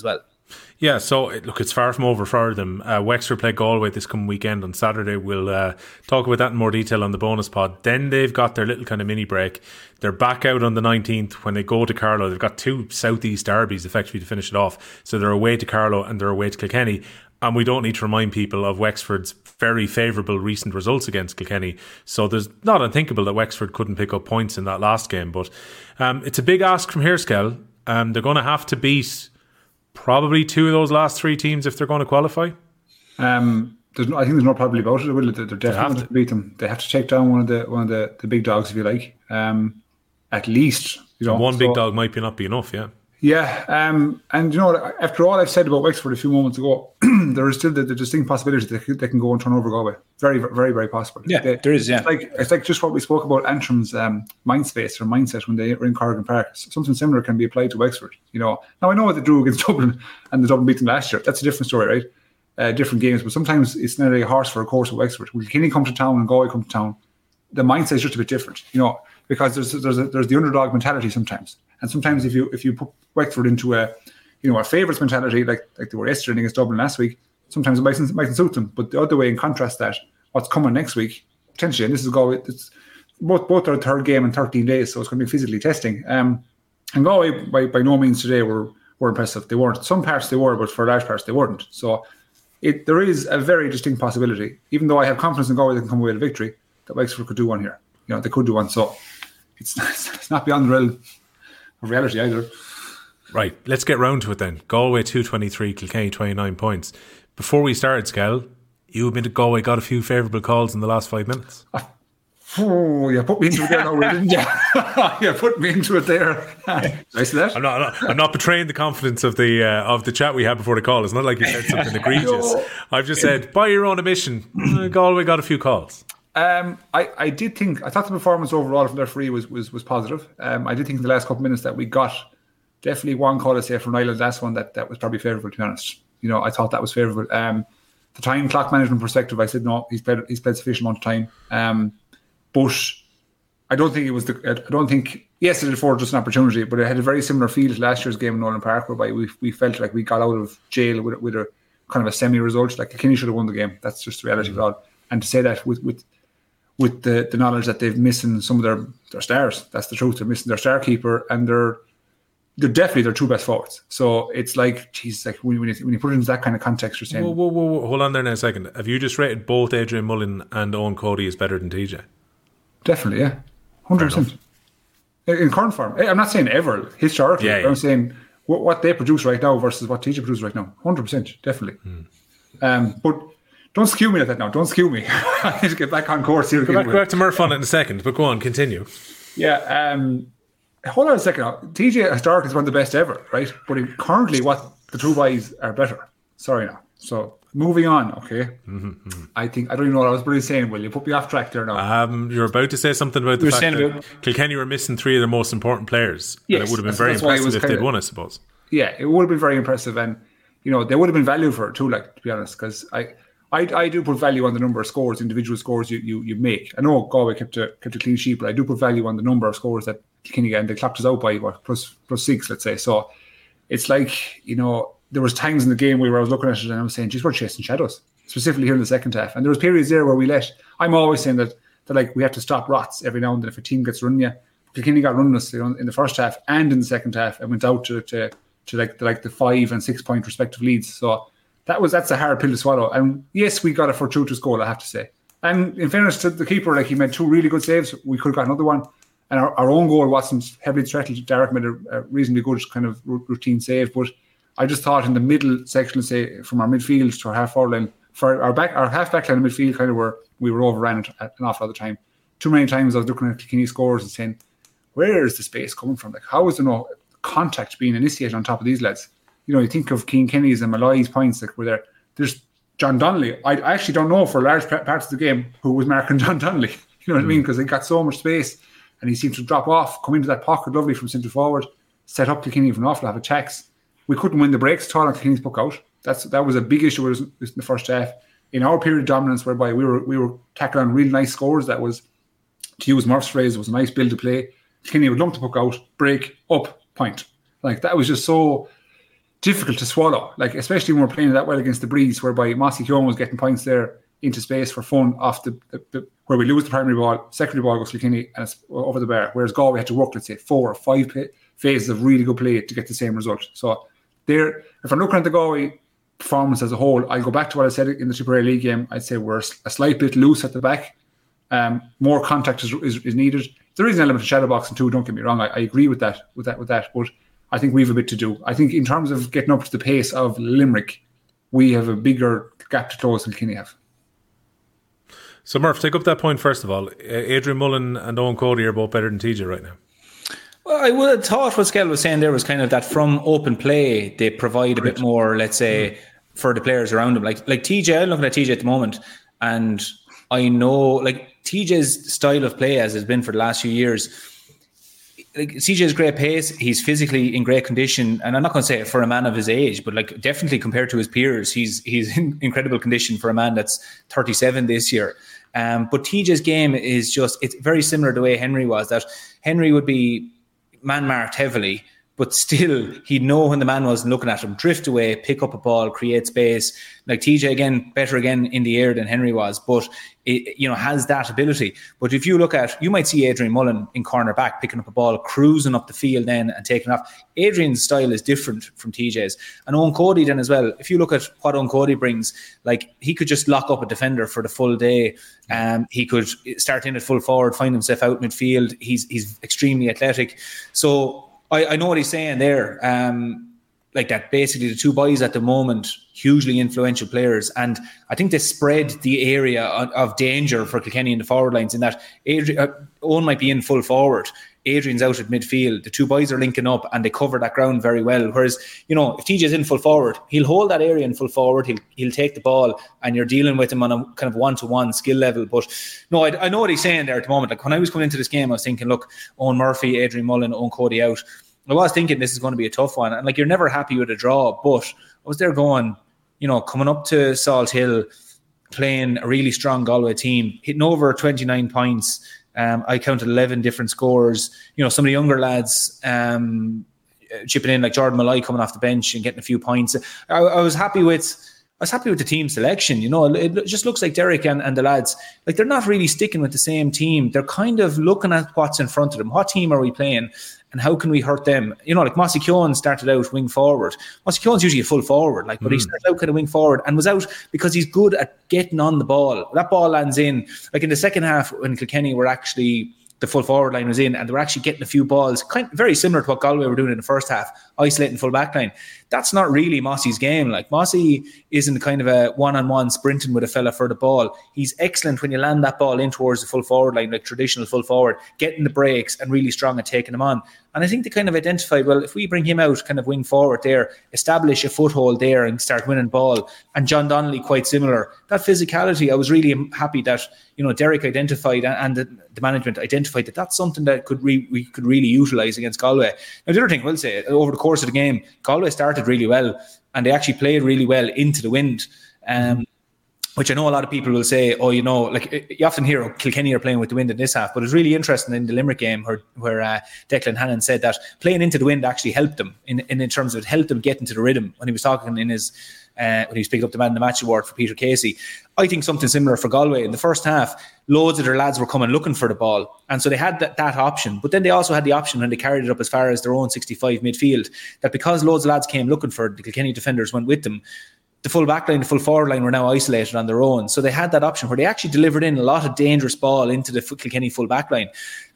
Yeah, so look, it's far from over for them. Wexford play Galway this coming weekend on Saturday. We'll talk about that in more detail on the bonus pod. Then they've got their little kind of mini break. They're back out on the 19th when they go to Carlow. They've got 2 southeast derbies effectively to finish it off. So they're away to Carlow and they're away to Kilkenny. And we don't need to remind people of Wexford's very favourable recent results against Kilkenny. So there's not unthinkable that Wexford couldn't pick up points in that last game. But it's a big ask from here, Skell. They're going to have to beat probably 2 of those last 3 teams if they're going to qualify. I think there's no probably about it. They're definitely going to beat them. They have to take down one of the big dogs, if you like. At least, one big dog might not be enough. Yeah. Yeah, and after all I've said about Wexford a few moments ago, there is still the distinct possibility that they can go and turn over Galway. Very, very, very possible. Yeah, there is. Yeah, it's like just what we spoke about Antrim's mind space or mindset when they were in Corrigan Park. Something similar can be applied to Wexford. Now I know what they drew against Dublin and the Dublin beat them last year. That's a different story, right? Different games, but sometimes it's not a horse for a course with Wexford. When Kilkenny come to town and Galway come to town, the mindset is just a bit different. Because there's the underdog mentality sometimes. And sometimes if you put Wexford into a favourites mentality like they were yesterday against Dublin last week, sometimes it mightn't suit them. But the other way, in contrast, that what's coming next week potentially, and this is Galway, it's both our third game in 13 days, so it's going to be physically testing. And Galway by no means today were impressive. They weren't. Some parts they were, but for large parts they weren't. So there is a very distinct possibility, even though I have confidence in Galway they can come away with a victory, that Wexford could do one here. They could do one. So it's not beyond the realm of reality either. Right, let's get round to it then. Galway 223, Kilkenny 29 points. Before we started, Skell, you admitted Galway got a few favourable calls in the last 5 minutes. Oh, you put me into it there, didn't you? You put me into it there. Did I say that? I'm not betraying the confidence of the chat we had before the call. It's not like you said something egregious. I've just said, by your own admission, Galway got a few calls. I thought the performance overall from their free was positive. I did think in the last couple of minutes that we got definitely one call, say, from Niall, last one that was probably favourable, to be honest. I thought that was favourable. The time clock management perspective, I said no, he's played sufficient amount of time. But I don't think it was yes, it afforded us an opportunity, but it had a very similar feel to last year's game in Nolan Park, whereby we felt like we got out of jail with a kind of a semi-result. Like Kilkenny should have won the game. That's just the reality of it all. And to say that with the knowledge that they've missing some of their stars. That's the truth. They're missing their star keeper, and they're definitely their 2 best forwards. So it's like, geez, like when you put it into that kind of context, you're saying... Whoa, hold on there now a second. Have you just rated both Adrian Mullen and Owen Cody as better than TJ? Definitely, yeah. 100%. In current form. I'm not saying ever, historically. Yeah. I'm saying what they produce right now versus what TJ produces right now. 100%, definitely. But... don't skew me like that now. Don't skew me. I need to get back on course here. Go back to Murph on it in a second, but go on, continue. Yeah. Hold on a second now. TJ historically is one of the best ever, right? But currently, what the 2 boys are better. Sorry now. So moving on, okay? Mm-hmm. I don't even know what I was really saying. Will you put me off track there now? You're about to say something about the fact that Kilkenny were missing 3 of their most important players. Yes, and it would have been very impressive if they'd won, I suppose. Yeah, it would have been very impressive, and they would have been value for it too. Like, to be honest, because I do put value on the number of scores, individual scores you make. I know Galway kept a clean sheet, but I do put value on the number of scores that Kilkenny got, and they clapped us out by plus 6, let's say. So it's like, there was times in the game where I was looking at it and I was saying, geez, we're chasing shadows, specifically here in the second half. And there was periods there where I'm always saying that like we have to stop rots every now and then if a team gets running you. Kilkenny got running us in the first half and in the second half and went out to the 5 and 6 point respective leads. So that's a hard pill to swallow. And yes, we got a fortuitous goal, I have to say. And in fairness to the keeper, like, he made 2 really good saves. We could have got another one. And our own goal wasn't heavily threatened. Derek made a reasonably good kind of routine save. But I just thought in the middle section, say, from our midfield to our half-forward line, for our half-back line of midfield, kind of we were overrun at an awful lot of the time. Too many times I was looking at Kilkenny scores and saying, where is the space coming from? Like, how is there no contact being initiated on top of these lads? You think of Cian Kenny's and Malloy's points that were there. There's John Donnelly. I actually don't know for large parts of the game who was marking John Donnelly. You know what I mean? Because he got so much space and he seemed to drop off, come into that pocket lovely from centre forward, set up Kilkenny for an awful lot of attacks. We couldn't win the breaks at all on Kilkenny's puck out. That was a big issue with us in the first half. In our period of dominance, whereby we were tackling on really nice scores, that was, to use Murph's phrase, it was a nice build to play. Kilkenny would lump the puck out, break, up, point. Like, that was just so... difficult to swallow. Like, especially when we're playing that well against the Breeze, whereby Mossy Keown was getting points there into space for fun off the where we lose the primary ball, secondary ball goes to Kilkenny and it's over the bar. Whereas Galway had to work, let's say, 4 or 5 phases of really good play to get the same result. So there, if I'm looking at the Galway performance as a whole, I go back to what I said in the Tipperary League game. I'd say we're a slight bit loose at the back. More contact is needed. There is an element of shadow boxing too. Don't get me wrong. I agree with that. But I think we have a bit to do. I think in terms of getting up to the pace of Limerick, we have a bigger gap to close than Kilkenny have. So Murph, take up that point first of all. Adrian Mullen and Owen Cody are both better than TJ right now. Well, I would have thought what Skell was saying there was kind of that from open play, they provide a bit more, let's say, for the players around them. Like TJ, I'm looking at TJ at the moment, and I know, like, TJ's style of play, as has been for the last few years, like, CJ's great pace, he's physically in great condition, and I'm not going to say for a man of his age, but like definitely compared to his peers, he's in incredible condition for a man that's 37 this year. But TJ's game is just, it's very similar to the way Henry was, that Henry would be man-marked heavily, but still he'd know when the man wasn't looking at him, drift away, pick up a ball, create space. Like TJ, again, better again in the air than Henry was, but it, has that ability. But if you look at, you might see Adrian Mullen in corner back, picking up a ball, cruising up the field then and taking off. Adrian's style is different from TJ's. And Owen Cody then as well, if you look at what Owen Cody brings, like, he could just lock up a defender for the full day. He could start in at full forward, find himself out midfield. He's extremely athletic. So I know what he's saying there. Like that, basically the two boys at the moment, hugely influential players, and I think they spread the area of danger for Kilkenny in the forward lines, in that Owen might be in full forward, Adrian's out at midfield, the two boys are linking up and they cover that ground very well. Whereas, if TJ's in full forward, he'll hold that area in full forward, he'll take the ball, and you're dealing with him on a kind of one-to-one skill level. But no, I know what he's saying there at the moment. Like, when I was coming into this game, I was thinking, look, Owen Murphy, Adrian Mullen, Owen Cody out. I was thinking this is going to be a tough one. And like, you're never happy with a draw, but I was there going, coming up to Salt Hill, playing a really strong Galway team, hitting over 29 points. I counted 11 different scores. Some of the younger lads chipping in, like Jordan Malloy coming off the bench and getting a few points. I was happy with the team selection. It just looks like Derek and the lads, like, they're not really sticking with the same team. They're kind of looking at what's in front of them. What team are we playing? And how can we hurt them? Like Mossy Keown started out wing forward. Mossy Keown's usually a full forward, but he started out kind of wing forward and was out because he's good at getting on the ball. That ball lands in, like in the second half when Kilkenny were actually, the full forward line was in and they were actually getting a few balls, kind of very similar to what Galway were doing in the first half, isolating full back line. That's not really Mossy's game. Like, Mossy isn't kind of a one-on-one sprinting with a fella for the ball. He's excellent when you land that ball in towards the full forward line, like traditional full forward, getting the breaks and really strong at taking them on. And I think they kind of identified, well, if we bring him out kind of wing forward there, establish a foothold there and start winning ball. And John Donnelly, quite similar. That physicality, I was really happy that, Derek identified and the management identified that that's something that we could really utilise against Galway. Now, the other thing I will say, over the course of the game, Galway started really well and they actually played really well into the wind. Which I know a lot of people will say, like, you often hear Kilkenny are playing with the wind in this half, but it's really interesting in the Limerick game where Declan Hannon said that playing into the wind actually helped them in terms of it helped them get into the rhythm when he was talking in his when he was picking up the Man of the Match award for Peter Casey. I think something similar for Galway. In the first half, loads of their lads were coming looking for the ball, and so they had that option, but then they also had the option when they carried it up as far as their own 65 midfield, that because loads of lads came looking for it, the Kilkenny defenders went with them. The full back line, the full forward line were now isolated on their own. So they had that option where they actually delivered in a lot of dangerous ball into the Kilkenny full back line.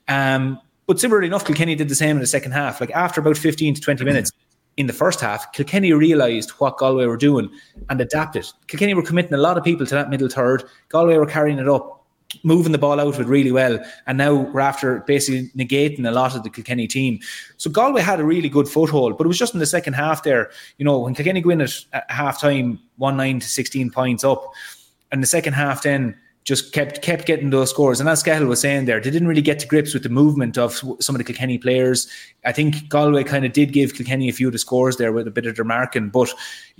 But similarly enough, Kilkenny did the same in the second half. Like, after about 15 to 20 minutes in the first half, Kilkenny realised what Galway were doing and adapted. Kilkenny were committing a lot of people to that middle third. Galway were carrying it up, moving the ball out of it really well, and now we're after basically negating a lot of the Kilkenny team. So Galway had a really good foothold, but it was just in the second half there, when Kilkenny go in at half-time 1-9 to 16 points up, and the second half then just kept getting those scores. And as Cahill was saying there, they didn't really get to grips with the movement of some of the Kilkenny players. I think Galway kind of did give Kilkenny a few of the scores there with a bit of their marking, but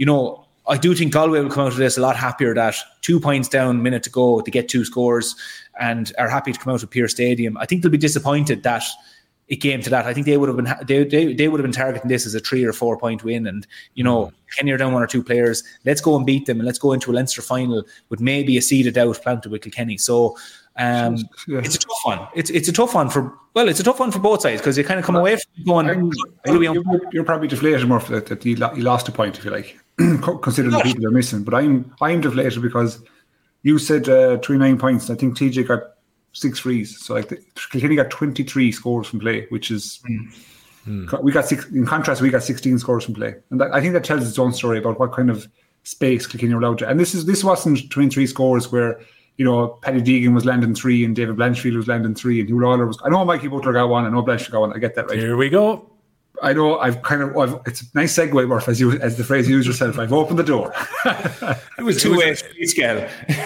I do think Galway will come out of this a lot happier that 2 points down, minute to go, to get 2 scores, and are happy to come out of Pearse Stadium. I think they'll be disappointed that it came to that. I think they would have been they would have been targeting this as a 3 or 4 point win, and Kenny are down 1 or 2 players. Let's go and beat them, and let's go into a Leinster final with maybe a seed of doubt planted with Kilkenny. So it's a tough one. It's a tough one for both sides, because you kind of come away from going. You're probably deflated more for that you lost a point, if you like, considering the people they're missing. But I'm deflated because you said 39 points. I think TJ got 6 frees, so like Kilkenny got 23 scores from play, which is we got 6. In contrast, we got 16 scores from play, and I think that tells its own story about what kind of space Kilkenny were allowed to. And this wasn't 23 scores where Paddy Deegan was landing 3 and David Blanchfield was landing 3 and Hugh Lawler was. I know Mikey Butler got 1. I know Blanchfield got 1. I get that right. Here we go. I know. It's a nice segue, Murph, as the phrase you use yourself. I've opened the door. It was 2-way scale.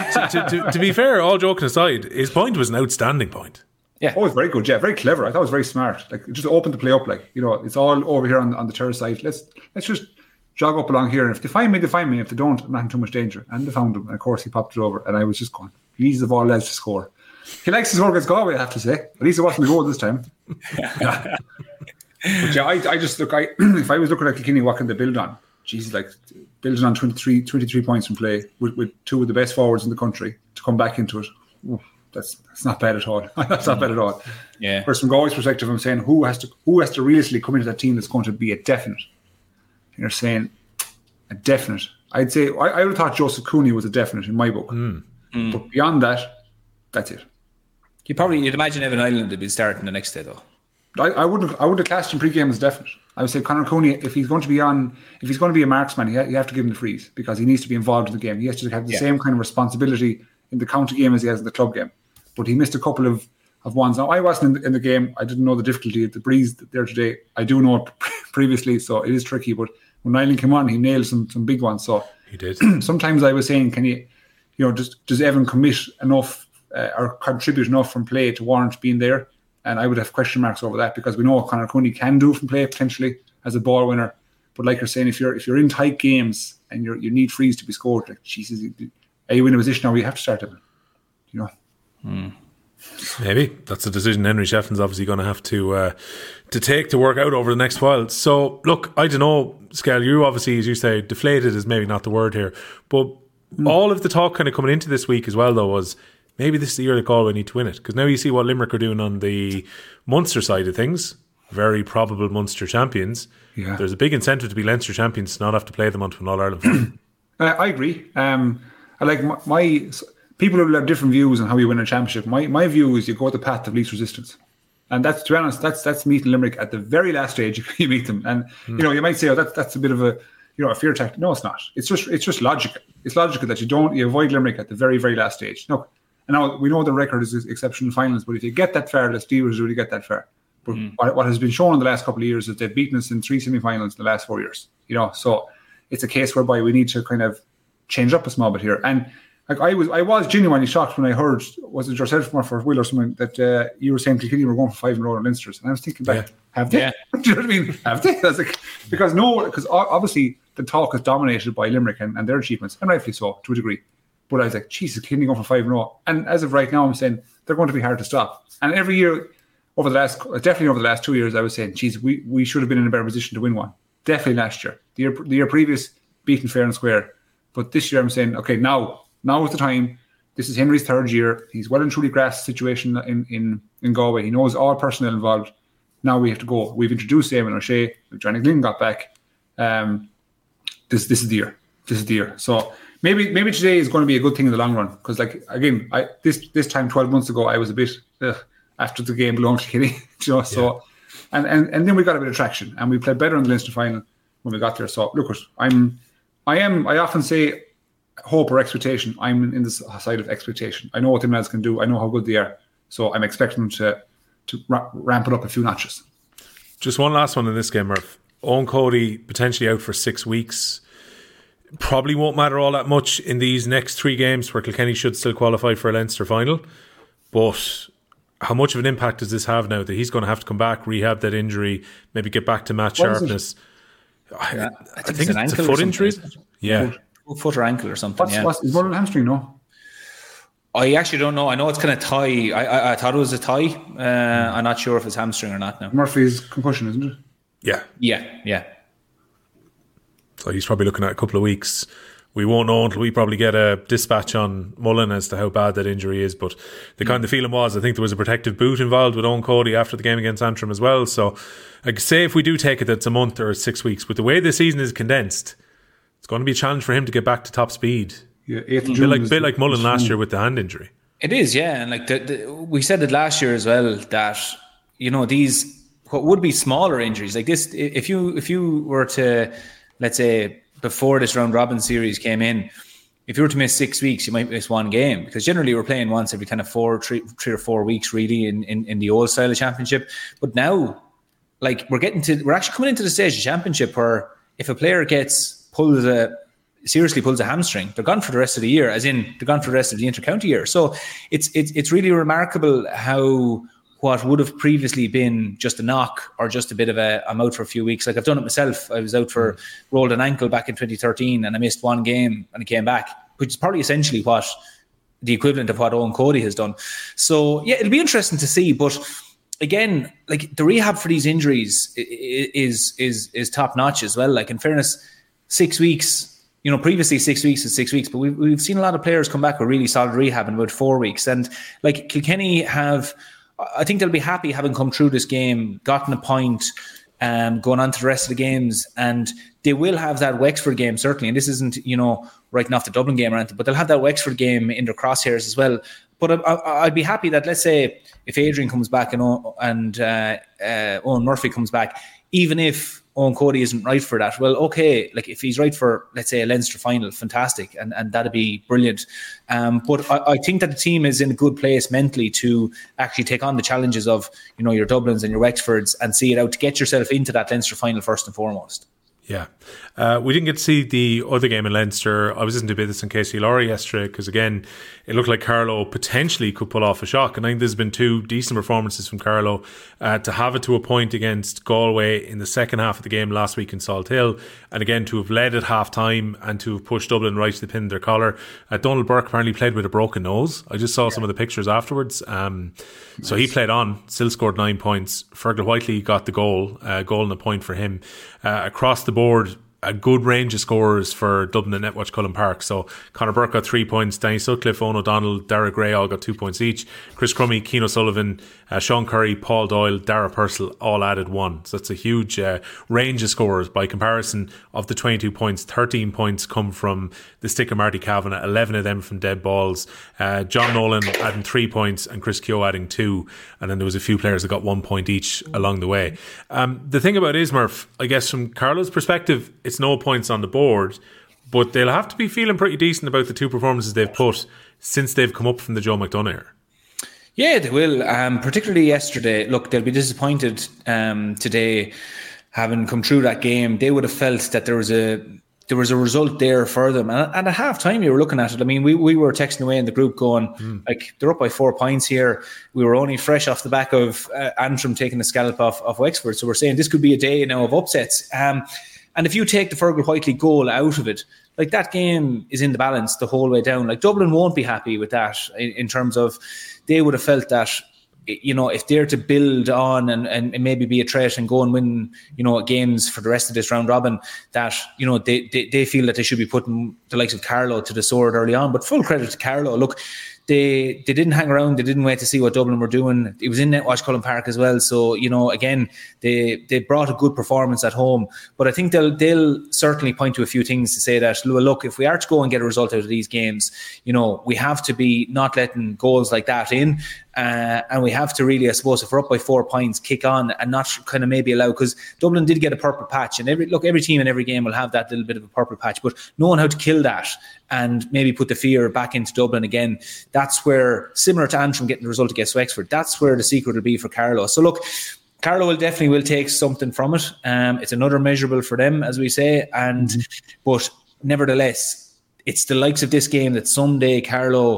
To be fair, all joking aside, his point was an outstanding point. Yeah. Oh, it's very good. Yeah, very clever. I thought it was very smart. Like, just open the play up. Like, it's all over here on the terrace side. Let's just jog up along here. And if they find me, they find me. If they don't, I'm not in too much danger. And they found him. And of course, he popped it over. And I was just going, he's of all lads to score. He likes his work against Galway, I have to say. At least it wasn't a goal this time. Yeah. But yeah, I just look. If I was looking at Kilkenny, what can they build on? Jesus, like building on 23 points from play with 2 of the best forwards in the country to come back into it. That's not bad at all. That's not bad at all. Yeah. Whereas from Galway's perspective, I'm saying who has to realistically come into that team that's going to be a definite. You're saying a definite. I'd say I would have thought Joseph Cooney was a definite in my book, but beyond that, that's it. You'd imagine Evan Island would be starting the next day though. I would have classed him pre-game as definite. I would say Conor Cooney, if he's going to be a marksman, you have to give him the frees because he needs to be involved in the game. He has to have the same kind of responsibility in the county game as he has in the club game. But he missed a couple of ones. Now, I wasn't in the game. I didn't know the difficulty of the breeze there today. I do know it previously, so it is tricky. But when Nyland came on, he nailed some big ones. So he did. Sometimes I was saying, can you does Evan commit enough or contribute enough from play to warrant being there? And I would have question marks over that because we know what Conor Cooney can do from play potentially as a ball winner. But like you're saying, if you're in tight games and you need frees to be scored, like Jesus, are you in a position now where you have to start them? Maybe that's a decision Henry Shefflin's obviously going to have to take to work out over the next while. So look, I don't know, Scal, you obviously, as you say, deflated is maybe not the word here, but all of the talk kind of coming into this week as well though was maybe this is the year that Galway need to win it, because now you see what Limerick are doing on the Munster side of things. Very probable Munster champions. Yeah. There's a big incentive to be Leinster champions to not have to play them onto an All-Ireland final. I agree. I like my people will have different views on how you win a championship. My view is you go the path of least resistance. And that's, to be honest, that's meeting Limerick at the very last stage you meet them. And you might say, that's a bit of a fear tactic. No, it's not. It's just logical. It's logical that you avoid Limerick at the very, very last stage. No. And now we know the record is exceptional finals, but if you get that far, the Steelers really get that far. But what has been shown in the last couple of years is they've beaten us in 3 semi-finals in the last 4 years. So it's a case whereby we need to kind of change up a small bit here. And like I was genuinely shocked when I heard, was it yourself or Will or something, that you were saying Kilkenny were going for 5 in a row in Leinsters, and I was thinking back, have they? Yeah. Do you know what I mean? Have they? That's like, because obviously the talk is dominated by Limerick and their achievements, and rightfully so to a degree. But I was like, Jesus, Kilkenny going for 5 in a row, and as of right now, I'm saying they're going to be hard to stop. And every year definitely over the last 2 years, I was saying, geez, we should have been in a better position to win one. Definitely last year, the year previous, beaten fair and square. But this year, I'm saying, okay, now is the time. This is Henry's 3rd year. He's well and truly grasped the situation in Galway. He knows all personnel involved. Now we have to go. We've introduced Eamon O'Shea. Johnny Glynn got back. This is the year. This is the year. So maybe today is going to be a good thing in the long run. Because like again, this time 12 months ago, I was a bit after the game belonged to Kilkenny. So and then we got a bit of traction and we played better in the Leinster final when we got there. So look, I often say hope or expectation. I'm in the side of expectation. I know what the lads can do. I know how good they are. So I'm expecting them to ramp it up a few notches. Just one last one in this game, Murph. Owen Cody potentially out for 6 weeks. Probably won't matter all that much in these next 3 games where Kilkenny should still qualify for a Leinster final. But how much of an impact does this have now that he's going to have to come back, rehab that injury, maybe get back to match sharpness? I think it's a foot injury. Yeah. Foot or ankle or something. Is one hamstring? No. I actually don't know. I know it's kind of thigh. I thought it was a thigh. I'm not sure if it's hamstring or not now. Murphy's concussion, isn't it? Yeah. So he's probably looking at a couple of weeks. We won't know until we probably get a dispatch on Mullen as to how bad that injury is. But the kind of feeling was, I think there was a protective boot involved with Owen Cody after the game against Antrim as well. So I could say if we do take it that it's a month or 6 weeks, but the way the season is condensed, it's going to be a challenge for him to get back to top speed. Yeah, a bit like Mullen last year with the hand injury. It is, yeah. And like we said it last year as well, that, you know, these, what would be smaller injuries like this, if you were to, let's say, before this round robin series came in, if you were to miss 6 weeks, you might miss one game, because generally we're playing once every kind of 3 or 4 weeks really in the old style of championship. But now, like, we're actually coming into the stage of championship where if a player seriously pulls a hamstring, they're gone for the rest of the year, as in they're gone for the rest of the inter-county year. So it's really remarkable how what would have previously been just a knock or just a bit of I'm out for a few weeks. Like, I've done it myself. I was out for rolled an ankle back in 2013 and I missed one game and I came back, which is probably essentially what the equivalent of what Owen Cody has done. So yeah, it'll be interesting to see. But again, like, the rehab for these injuries is top notch as well. Like, in fairness, 6 weeks, you know, previously 6 weeks is 6 weeks, but we've seen a lot of players come back with really solid rehab in about 4 weeks. And like, Kilkenny I think they'll be happy having come through this game, gotten a point, going on to the rest of the games, and they will have that Wexford game, certainly. And this isn't, you know, writing off the Dublin game or anything, but they'll have that Wexford game in their crosshairs as well. But I'd be happy that, let's say, if Adrian comes back and Owen Murphy comes back, even if Owen Cody isn't right for that, well, okay, like, if he's right for, let's say, a Leinster final, fantastic, and that'd be brilliant. But I think that the team is in a good place mentally to actually take on the challenges of, you know, your Dublins and your Wexfords and see it out to get yourself into that Leinster final first and foremost. Yeah. We didn't get to see the other game in Leinster. I was listening to Bithis and Casey Laurie yesterday because, again, it looked like Carlow potentially could pull off a shock. And I think there's been 2 decent performances from Carlow. To have it to a point against Galway in the second half of the game last week in Salt Hill, and again to have led at half time and to have pushed Dublin right to the pin of their collar. Donald Burke apparently played with a broken nose. I just saw some of the pictures afterwards. So he played on, still scored 9 points. Fergal Whiteley got the goal and a point for him. Across the board, a good range of scorers for Dublin and Netwatch Cullen Park. So Conor Burke got 3 points, Danny Sutcliffe, Owen O'Donnell, Dara Gray all got 2 points each. Chris Crummy, Keane O'Sullivan, Sean Curry, Paul Doyle, Dara Purcell all added 1. So that's a huge range of scorers. By comparison of the 22 points, 13 points come from the stick of Marty Kavanagh, 11 of them from dead balls. John Nolan adding 3 points and Chris Keogh adding 2. And then there was a few players that got 1 point each along the way. The thing about it is, Murph, I guess from Carlow's perspective, it's no points on the board, but they'll have to be feeling pretty decent about the 2 performances they've put since they've come up from the Joe McDonagh era. Yeah, they will. Particularly yesterday. Look, they'll be disappointed today, having come through that game. They would have felt that there was a result there for them. And at half time, you were looking at it. I mean, we were texting away in the group going, like, they're up by 4 points here. We were only fresh off the back of Antrim taking the scallop of Wexford. So we're saying this could be a day now of upsets. And if you take the Fergal Whiteley goal out of it, like, that game is in the balance the whole way down. Like, Dublin won't be happy with that in terms of, they would have felt that, you know, if they're to build on and maybe be a threat and go and win, you know, games for the rest of this round robin, that, you know, they feel that they should be putting the likes of Carlow to the sword early on. But full credit to Carlow. Look, they didn't hang around. They didn't wait to see what Dublin were doing. It was in Netwatch Cullen Park as well. So, you know, again, they brought a good performance at home. But I think they'll certainly point to a few things to say that, look, if we are to go and get a result out of these games, you know, we have to be not letting goals like that in. And we have to really, I suppose, if we're up by 4 points, kick on and not kind of maybe allow, because Dublin did get a purple patch, and every team in every game will have that little bit of a purple patch, but knowing how to kill that and maybe put the fear back into Dublin again, that's where, similar to Antrim getting the result against Wexford, that's where the secret will be for Carlow. So look, Carlow will take something from it. It's another measurable for them, as we say, but nevertheless, it's the likes of this game that someday Carlow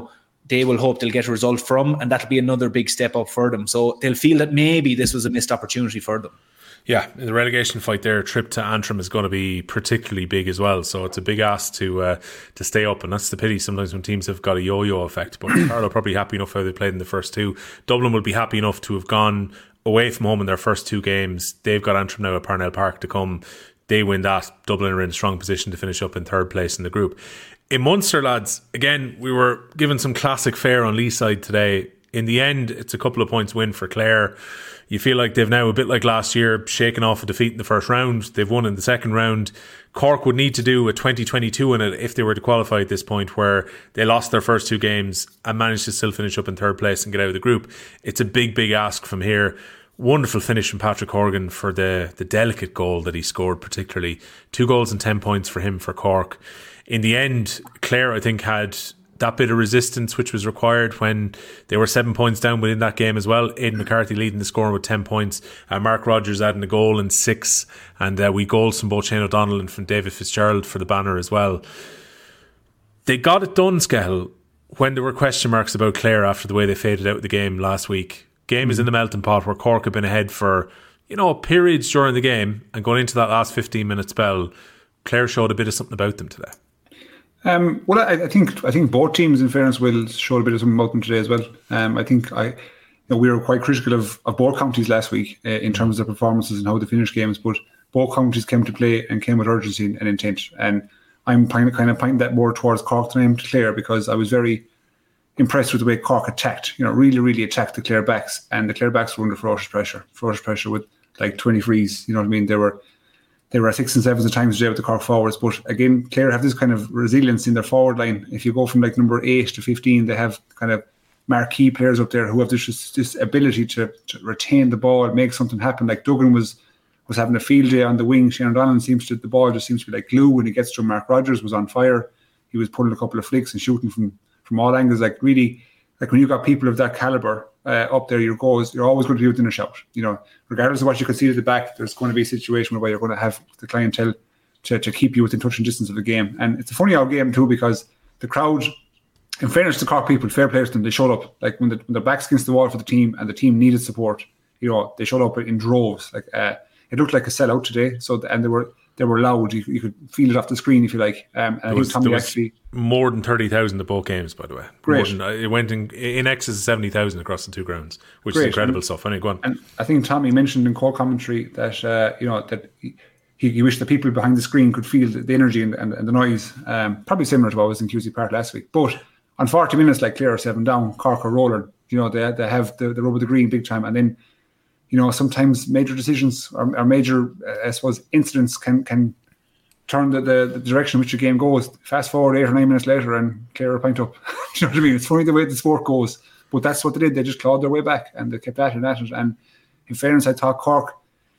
they will hope they'll get a result from, and that'll be another big step up for them. So they'll feel that maybe this was a missed opportunity for them. Yeah, in the relegation fight there, a trip to Antrim is going to be particularly big as well. So it's a big ask to stay up, and that's the pity sometimes when teams have got a yo-yo effect. But Carlow probably happy enough how they played in the first two. Dublin will be happy enough to have gone away from home in their first two games. They've got Antrim now at Parnell Park to come. They win that. Dublin are in a strong position to finish up in third place in the group. In Munster, lads, again, we were given some classic fare on Lee's side today. In the end, it's a couple of points win for Clare. You feel like they've now, a bit like last year, shaken off a defeat in the first round. They've won in the second round. Cork would need to do a 2022 in it if they were to qualify at this point, where they lost their first two games and managed to still finish up in third place and get out of the group. It's a big, big ask from here. Wonderful finish from Patrick Horgan for the delicate goal that he scored, particularly. 2 goals and 10 points for him for Cork. In the end, Clare, I think, had that bit of resistance which was required when they were 7 points down within that game as well. Aidan McCarthy leading the scoring with 10 points. Mark Rogers adding a goal and 6. And we goals from both Shane O'Donnell and from David Fitzgerald for the banner as well. They got it done, Skehill, when there were question marks about Clare after the way they faded out of the game last week. Game is in the melting pot where Cork have been ahead for, periods during the game, and going into that last 15-minute spell, Clare showed a bit of something about them today. Well, I think both teams, in fairness, will show a bit of something about them today as well. I think we were quite critical of both counties last week in terms of performances and how they finished games, but both counties came to play and came with urgency and intent. And I'm kind of pointing that more towards Cork than I am to Clare, because I was very impressed with the way Cork attacked. Really, really attacked the Clare backs, and the Clare backs were under ferocious pressure with like 20 frees. You know what I mean? They were 6 and 7 at times today with the Cork forwards. But again, Clare have this kind of resilience in their forward line. If you go from like number 8 to 15, they have kind of marquee players up there who have this ability to retain the ball, make something happen. Like Duggan was having a field day on the wing. Shane O'Donnell the ball just seems to be like glue when he gets to him. Mark Rogers was on fire. He was pulling a couple of flicks and shooting from all angles. Like really, like when you got people of that caliber up there, you're always going to be within a shout. Regardless of what you can see at the back, there's going to be a situation where you're going to have the clientele to keep you within touch and distance of the game. And it's a funny old game too, because the crowd, in fairness to Cork people, fair play to them, they showed up. Like when their backs against the wall for the team and the team needed support, they showed up in droves. Like it looked like a sellout today. So and they were loud. You could feel it off the screen if you like. And I think Tommy actually more than 30,000 at both games, by the way. Great. It went in excess of 70,000 across the two grounds, which is incredible stuff. Anyway, go on. And I think Tommy mentioned in core commentary that that he wished the people behind the screen could feel the energy and the noise. Probably similar to what was in QC Park last week. But on 40 minutes, like Clare are 7 down, Cork are rolling. They have the rub of the green big time, and then sometimes major decisions or major, I suppose, incidents can turn the direction in which the game goes. Fast forward 8 or 9 minutes later and Clare are a point up. You know what I mean? It's funny the way the sport goes, but that's what they did. They just clawed their way back and they kept at it. And in fairness, I thought Cork,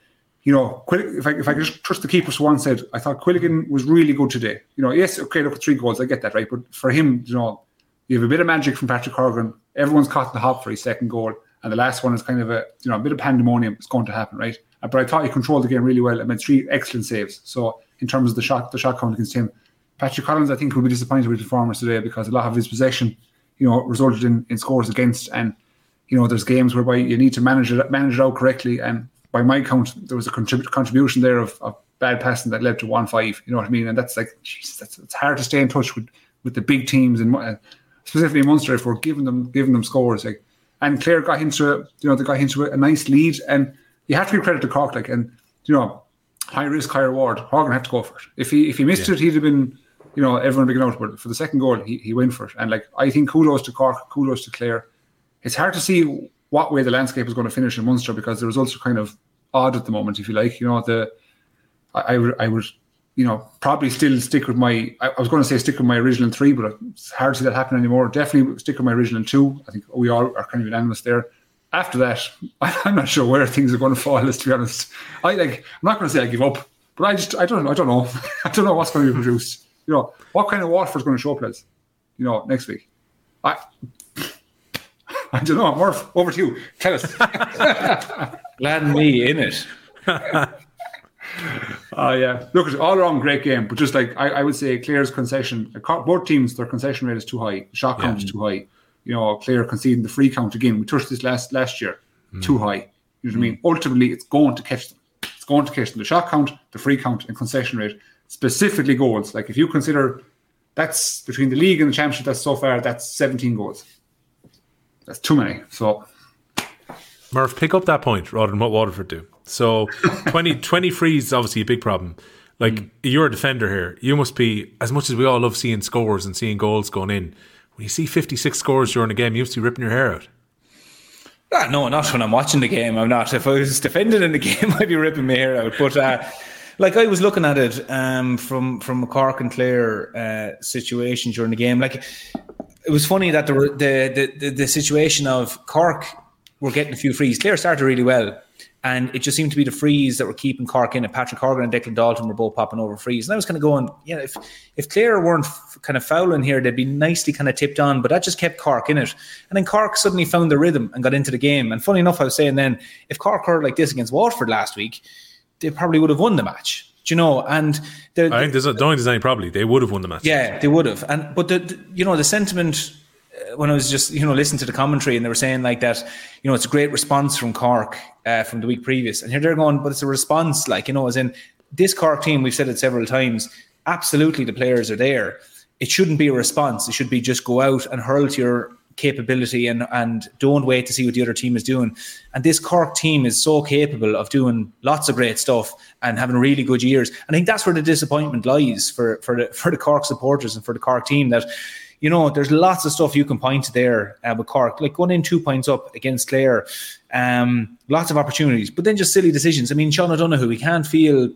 if I could just trust the keepers for one side, I thought Quilligan was really good today. Yes, okay, look at 3 goals, I get that, right? But for him, you have a bit of magic from Patrick Horgan. Everyone's caught the hop for his second goal. And the last one is kind of a bit of pandemonium. It's going to happen, right? But I thought he controlled the game really well. I made 3 excellent saves. So in terms of the shot count against him, Patrick Collins, I think, will be disappointed with the performance today, because a lot of his possession, resulted in scores against. And there's games whereby you need to manage it out correctly. And by my count, there was a contribution there of bad passing that led to 1-5. You know what I mean? And that's like, it's hard to stay in touch with the big teams, and specifically Munster, if we're giving them scores. Like, and Clare got into a nice lead, and you have to give credit to Cork. Like, and high risk, high reward. Horgan had to go for it. If he missed it, he'd have been, everyone big out. But for the second goal, he went for it. And like, I think kudos to Cork, kudos to Clare. It's hard to see what way the landscape is going to finish in Munster, because the results are kind of odd at the moment, if you like. I would probably still stick with my. I was going to say stick with my original 3, but it's hard to see that happen anymore. Definitely stick with my original 2. I think we all are kind of unanimous there. After that, I'm not sure where things are going to fall. Let's be honest. I'm not going to say I give up, but I don't know. I don't know what's going to be produced. What kind of Waterford's going to show up, lads? Next week. I don't know. Murph, over to you. Tell us. Land me in it. Yeah. Look, it's all around great game, but just like I would say, Clare's concession, both teams, their concession rate is too high. The shot count is too high. Clare conceding the free count again. We touched this last year, too high. You know what I mean? Ultimately, it's going to catch them. It's going to catch them. The shot count, the free count, and concession rate, specifically goals. Like if you consider that's between the league and the championship, that's so far, that's 17 goals. That's too many. So, Murph, pick up that point rather than what Waterford do. So 20 frees is obviously a big problem. Like, you're a defender here. You must be, as much as we all love seeing scores and seeing goals going in, when you see 56 scores during a game, you must be ripping your hair out. No, not when I'm watching the game. I'm not. If I was defending in the game, I'd be ripping my hair out. But I was looking at it from a Cork and Clare situation during the game. Like, it was funny that the situation of Cork were getting a few frees. Clare started really well. And it just seemed to be the frees that were keeping Cork in it. Patrick Horgan and Declan Dalton were both popping over frees. And I was kind of going, if Clare weren't kind of fouling here, they'd be nicely kind of tipped on. But that just kept Cork in it. And then Cork suddenly found the rhythm and got into the game. And funny enough, I was saying then, if Cork were like this against Waterford last week, they probably would have won the match. Do you know? And I think there's any probably. They would have won the match. Yeah, they would have. But the sentiment, when I was just, listening to the commentary, and they were saying like that, it's a great response from Cork from the week previous. And here they're going, but it's a response, as in this Cork team, we've said it several times, absolutely the players are there. It shouldn't be a response. It should be just go out and hurl to your capability and don't wait to see what the other team is doing. And this Cork team is so capable of doing lots of great stuff and having really good years. And I think that's where the disappointment lies for the Cork supporters and for the Cork team, that there's lots of stuff you can point to there with Cork, like going in 2 points up against Clare, lots of opportunities, but then just silly decisions. I mean, Sean O'Donoghue, he can't feel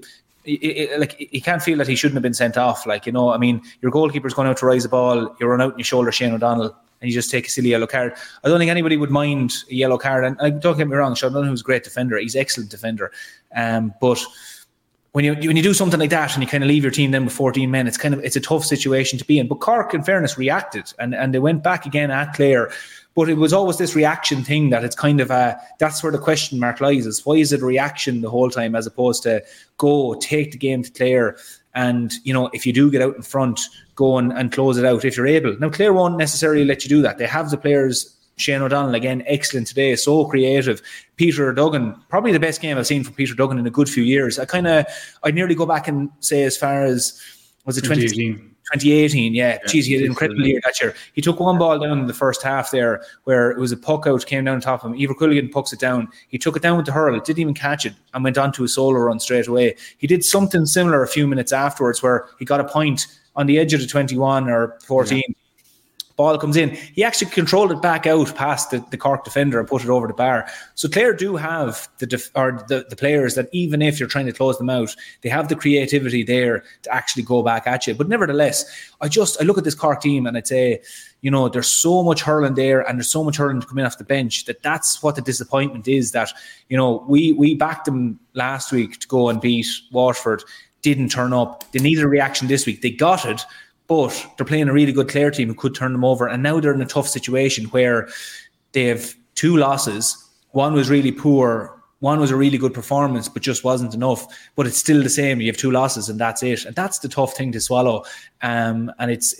that he shouldn't have been sent off. Your goalkeeper's going out to rise the ball, you run out and you shoulder Shane O'Donnell, and you just take a silly yellow card. I don't think anybody would mind a yellow card. And don't get me wrong, Sean O'Donoghue's a great defender. He's an excellent defender. But when you do something like that and you kind of leave your team then with 14 men, it's a tough situation to be in. But Cork, in fairness, reacted and they went back again at Clare. But it was always this reaction thing that it's kind of that's where the question mark lies, is why is it a reaction the whole time as opposed to go take the game to Clare and, if you do get out in front, go and close it out if you're able. Now, Clare won't necessarily let you do that. They have the players. Shane O'Donnell, again, excellent today, so creative. Peter Duggan, probably the best game I've seen from Peter Duggan in a good few years. I'd nearly go back and say as far as, was it 2018? Yeah. Geez, he had an incredible year that year. He took one ball down in the first half there where it was a puck out, came down top of him. Ivor Culligan pucks it down. He took it down with the hurl, didn't even catch it, and went on to a solo run straight away. He did something similar a few minutes afterwards where he got a point on the edge of the 21 or 14. Yeah. Ball comes in. He actually controlled it back out past the Cork defender and put it over the bar. So Clare do have the players that even if you're trying to close them out, they have the creativity there to actually go back at you. But nevertheless, I look at this Cork team and I'd say, there's so much hurling there and there's so much hurling to come in off the bench that's what the disappointment is, that, we backed them last week to go and beat Waterford, didn't turn up. They needed a reaction this week. They got it. But they're playing a really good Clare team who could turn them over. And now they're in a tough situation where they have 2 losses. One was really poor. One was a really good performance, but just wasn't enough. But it's still the same. You have 2 losses and that's it. And that's the tough thing to swallow. And it's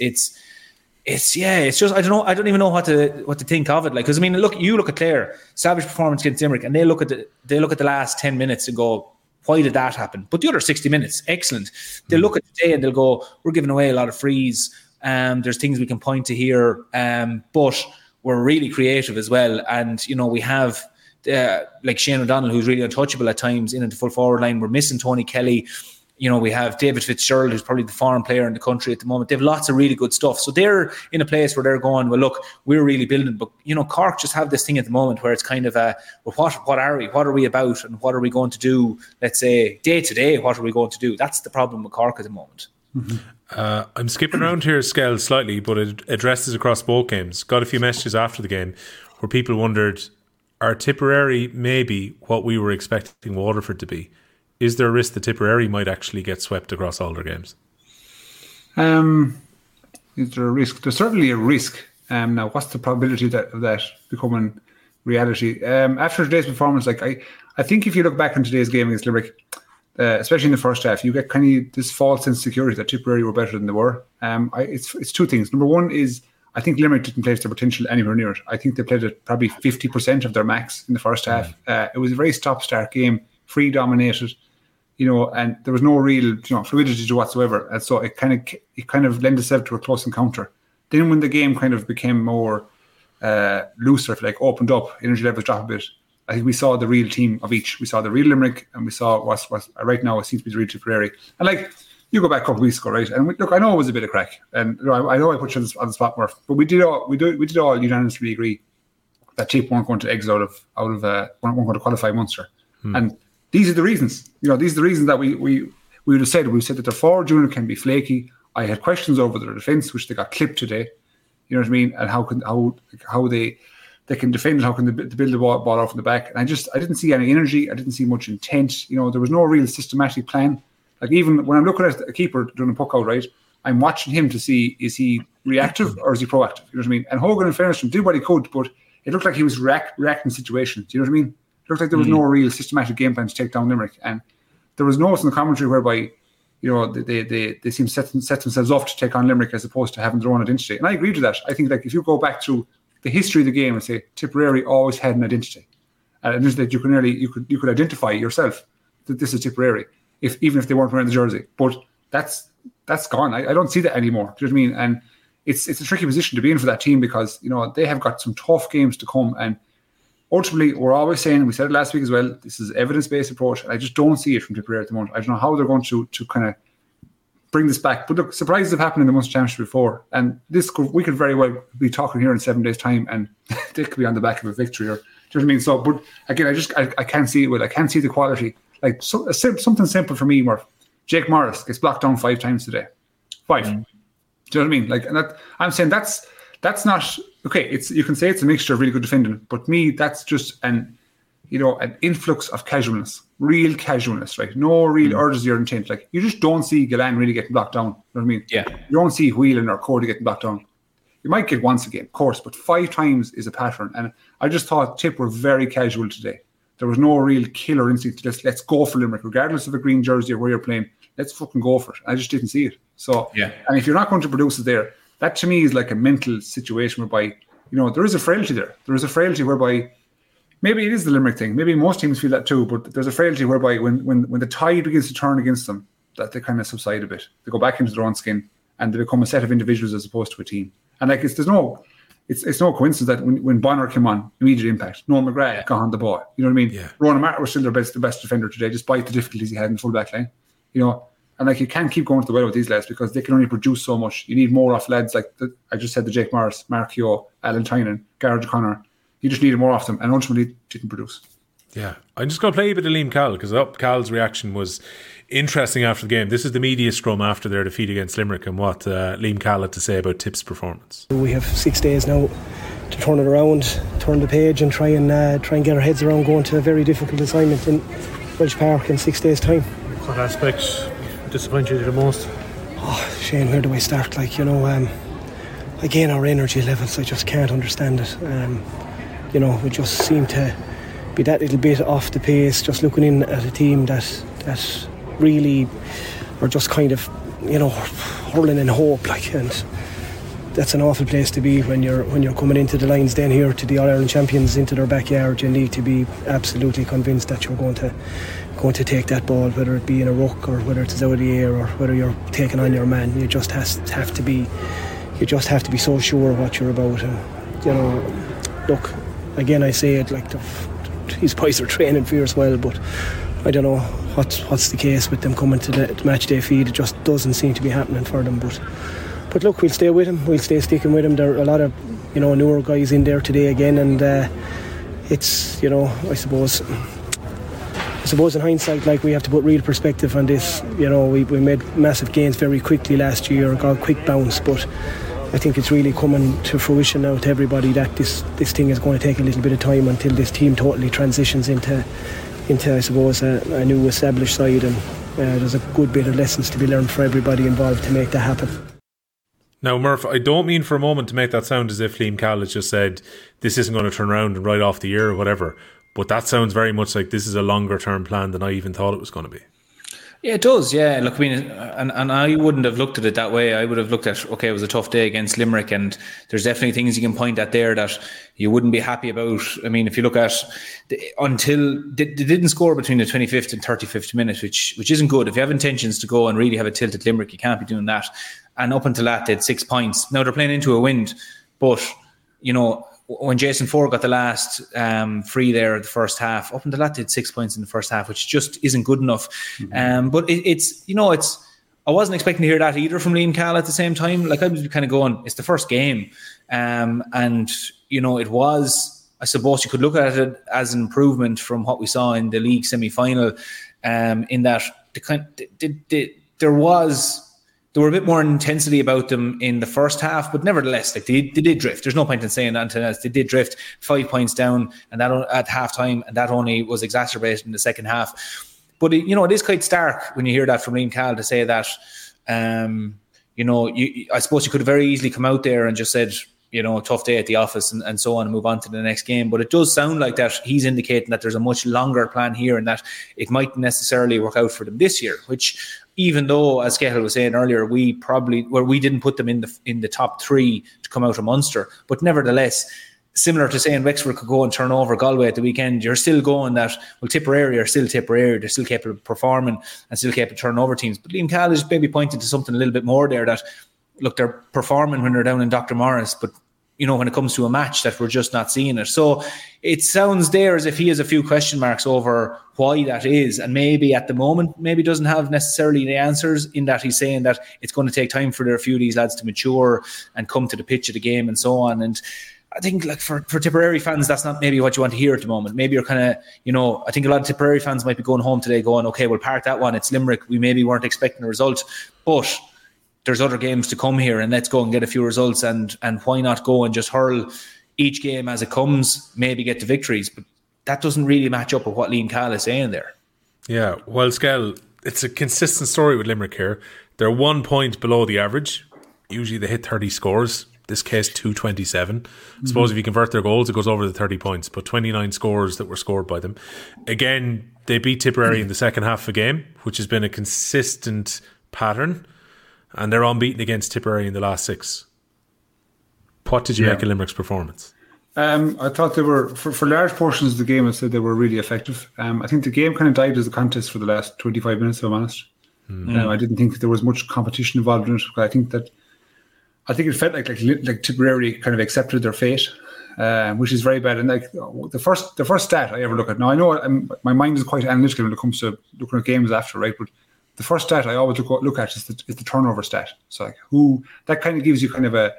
just, I don't even know what to think of it. Because you look at Clare, savage performance against Limerick, and they look at the last 10 minutes and go, why did that happen? But the other 60 minutes, excellent. They'll look at the day and they'll go, we're giving away a lot of frees. There's things we can point to here. But we're really creative as well. And, we have like Shane O'Donnell, who's really untouchable at times in the full forward line. We're missing Tony Kelly. We have David Fitzgerald, who's probably the foreign player in the country at the moment. They have lots of really good stuff. So they're in a place where they're going, well, look, we're really building. But, Cork just have this thing at the moment where it's kind of what are we? What are we about? And what are we going to do? Let's say day to day, what are we going to do? That's the problem with Cork at the moment. Mm-hmm. I'm skipping around here, Skell, slightly, but it addresses across both games. Got a few messages after the game where people wondered, are Tipperary maybe what we were expecting Waterford to be? Is there a risk that Tipperary might actually get swept across all their games? Is there a risk? There's certainly a risk. Now, what's the probability of that becoming reality? After today's performance, I think if you look back on today's game against Limerick, especially in the first half, you get kind of this false insecurity that Tipperary were better than they were. It's 2 things. Number one is I think Limerick didn't play to their potential anywhere near it. I think they played at probably 50% of their max in the first half. It was a very stop-start game, free dominated, and there was no real fluidity to whatsoever. And so it kind of lent itself to a close encounter. Then when the game kind of became more looser, opened up, energy levels dropped a bit, I think we saw the real team of each. We saw the real Limerick, and we saw what's right now it seems to be the real Tipperary. And you go back a couple of weeks ago, right? And look, I know it was a bit of crack, and I know I put you on the spot, Murph, but we did all unanimously agree that Tip weren't going to exit weren't going to qualify Munster, and these are the reasons. These are the reasons that we would have said. We said that their forward unit can be flaky. I had questions over their defence, which they got clipped today. You know what I mean? And how they can defend, how can they build the ball off in the back? And I didn't see any energy. I didn't see much intent. There was no real systematic plan. Even when I'm looking at a keeper doing a puck out, right, I'm watching him to see, is he reactive or is he proactive? You know what I mean? And Hogan, in fairness, did what he could, but it looked like he was reacting to situations. Do you know what I mean? It looked like there was no real systematic game plan to take down Limerick. And there was notes in the commentary whereby, they seem to set themselves off to take on Limerick as opposed to having their own identity. And I agree to that. I think if you go back through the history of the game and say Tipperary always had an identity, and just that you could identify yourself that this is Tipperary, even if they weren't wearing the jersey. But that's gone. I don't see that anymore. Do you know what I mean? And it's a tricky position to be in for that team because they have got some tough games to come. And ultimately, we're always saying, we said it last week as well, this is evidence-based approach. And I just don't see it from Tipperary at the moment. I don't know how they're going to kind of bring this back. But look, surprises have happened in the Munster Championship before. And we could very well be talking here in 7 days' time and they could be on the back of a victory. Do you know what I mean? So, but again, I can't see it well. I can't see the quality. Something simple for me, Murph. Jake Morris gets blocked down 5 times today. 5. Do you know what I mean? And I'm saying that's not okay. You can say it's a mixture of really good defending, but me, that's just an influx of casualness, real casualness, right? No real urgency or intent. You just don't see Gillane really getting blocked down. You know what I mean? Yeah. You don't see Whelan or Cody getting blocked down. You might get once a game, of course, but 5 times is a pattern. And I just thought Tip were very casual today. There was no real killer instinct to just let's go for Limerick, regardless of a green jersey or where you're playing. Let's fucking go for it. I just didn't see it. So, and if you're not going to produce it there, that to me is like a mental situation whereby, there is a frailty there. There is a frailty whereby maybe it is the Limerick thing. Maybe most teams feel that too, but there's a frailty whereby when the tide begins to turn against them, that they kind of subside a bit. They go back into their own skin and they become a set of individuals as opposed to a team. And it's no coincidence that when Bonner came on, immediate impact. Noel McGrath got on the ball. You know what I mean? Yeah. Ronan Martin was still the best defender today, despite the difficulties he had in the full back line. And you can't keep going to the well with these lads because they can only produce so much. You need more off lads I just said, the Jake Morris, Mark Keogh, Alan Tynan, Garrett O'Connor. You just needed more off them, and ultimately didn't produce. Yeah, I'm just going to play a bit of Liam Cowell because Cowell's reaction was interesting after the game. This is the media scrum after their defeat against Limerick and what Liam Cowell had to say about Tip's performance. We have 6 days now to turn it around, turn the page, and try and get our heads around going to a very difficult assignment in Welsh Park in 6 days' time. What aspect disappointed you the most? Oh, Shane, where do I start? Again, our energy levels, I just can't understand it. We just seem to be that little bit off the pace, just looking in at a team that really are just kind of, hurling in hope, and that's an awful place to be when you're coming into the lines then here to the All-Ireland champions into their backyard. You need to be absolutely convinced that you're going to take that ball, whether it be in a ruck or whether it's out of the air or whether you're taking on your man. You just have to be so sure of what you're about. And look, again, I say it these boys are training fierce well, but I don't know what's the case with them coming to the match day feed. It just doesn't seem to be happening for them. But look, we'll stay with him. We'll stay sticking with him. There are a lot of newer guys in there today again, and it's I suppose in hindsight, we have to put real perspective on this. We made massive gains very quickly last year, got a quick bounce, but I think it's really coming to fruition now to everybody that this thing is going to take a little bit of time until this team totally transitions into I suppose a new established side, and there's a good bit of lessons to be learned for everybody involved to make that happen. Now, Murph, I don't mean for a moment to make that sound as if Liam Cowell has just said this isn't going to turn around and right off the year or whatever, but that sounds very much like this is a longer term plan than I even thought it was going to be. Yeah, it does. Yeah, look, I mean, and I wouldn't have looked at it that way. I would have looked at, okay, it was a tough day against Limerick, and there's definitely things you can point at there that you wouldn't be happy about. I mean, if you look at until they didn't score between the 25th and 35th minute, which isn't good. If you have intentions to go and really have a tilt at Limerick, you can't be doing that. And up until that, they had 6 points. Now they're playing into a wind, but you know, when Jason Ford got the last free there at the first half, up until that did 6 points in the first half, which just isn't good enough. But it's I wasn't expecting to hear that either from Liam Cahill at the same time. Like, I was kind of going, it's the first game. And, you know, it was, I suppose you could look at it as an improvement from what we saw in the league semi-final, in that there were a bit more intensity about them in the first half, but nevertheless, like they did drift. There's no point in saying that until they did drift 5 points down, and that at halftime, and that only was exacerbated in the second half. But it is quite stark when you hear that from Liam Cahill to say that. I suppose you could have very easily come out there and just said, tough day at the office and so on, and move on to the next game. But it does sound like that he's indicating that there's a much longer plan here, and that it might necessarily work out for them this year, which, even though, as Cahill was saying earlier, we didn't put them in the top 3 to come out of Munster, but nevertheless, similar to saying Wexford could go and turn over Galway at the weekend, you're still going that, well, Tipperary are still Tipperary, they're still capable of performing and still capable of turning over teams. But Liam Cahill is maybe pointing to something a little bit more there, that, look, they're performing when they're down in Dr. Morris, but when it comes to a match, that we're just not seeing it. So it sounds there as if he has a few question marks over why that is, and maybe at the moment, maybe doesn't have necessarily the answers, in that he's saying that it's going to take time for a few of these lads to mature and come to the pitch of the game and so on. And I think, like, for Tipperary fans, that's not maybe what you want to hear at the moment. Maybe you're kind of, I think a lot of Tipperary fans might be going home today going, okay, we'll park that one. It's Limerick. We maybe weren't expecting a result, but there's other games to come here, and let's go and get a few results, and why not go and just hurl each game as it comes, maybe get the victories. But that doesn't really match up with what Liam Cahill is saying there. Yeah, well, Skell, it's a consistent story with Limerick here. They're 1 point below the average. Usually they hit 30 scores. This case, 227. I suppose if you convert their goals, it goes over the 30 points, but 29 scores that were scored by them. Again, they beat Tipperary in the second half of the game, which has been a consistent pattern, and they're unbeaten against Tipperary in the last 6. What did you make of Limerick's performance? I thought they were, for large portions of the game, I said they were really effective. I think the game kind of died as a contest for the last 25 minutes, if I'm honest. I didn't think there was much competition involved in it. I think it felt like Tipperary kind of accepted their fate, which is very bad. And like the first stat I ever look at, now I know my mind is quite analytical when it comes to looking at games after, right? But the first stat I always look at is the turnover stat. So that kind of gives you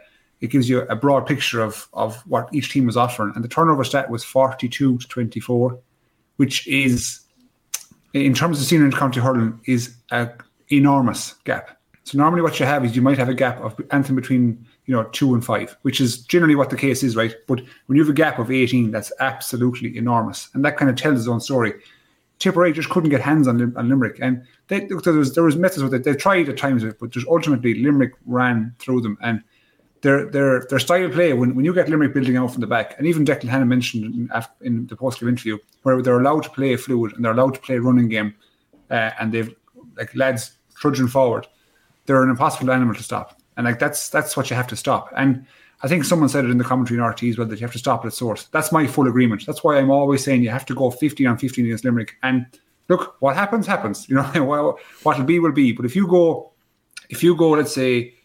a broad picture of what each team was offering. And the turnover stat was 42-24, which is, in terms of senior and county hurling, is an enormous gap. So normally what you have is you might have a gap of anything between 2 and 5, which is generally what the case is, right? But when you have a gap of 18, that's absolutely enormous. And that kind of tells its own story. Tipperary just couldn't get hands on Limerick. And there was methods with it. They tried at times, but just ultimately Limerick ran through them. And their style of play, when you get Limerick building out from the back, and even Declan Hannon mentioned in the post-game interview, where they're allowed to play fluid and they're allowed to play a running game, and they've lads trudging forward, they're an impossible animal to stop. And that's what you have to stop. And I think someone said it in the commentary in RT as well, that you have to stop at source. That's my full agreement. That's why I'm always saying you have to go 15 on 15 against Limerick. And look, what happens. What'll be will be. But if you go, let's say,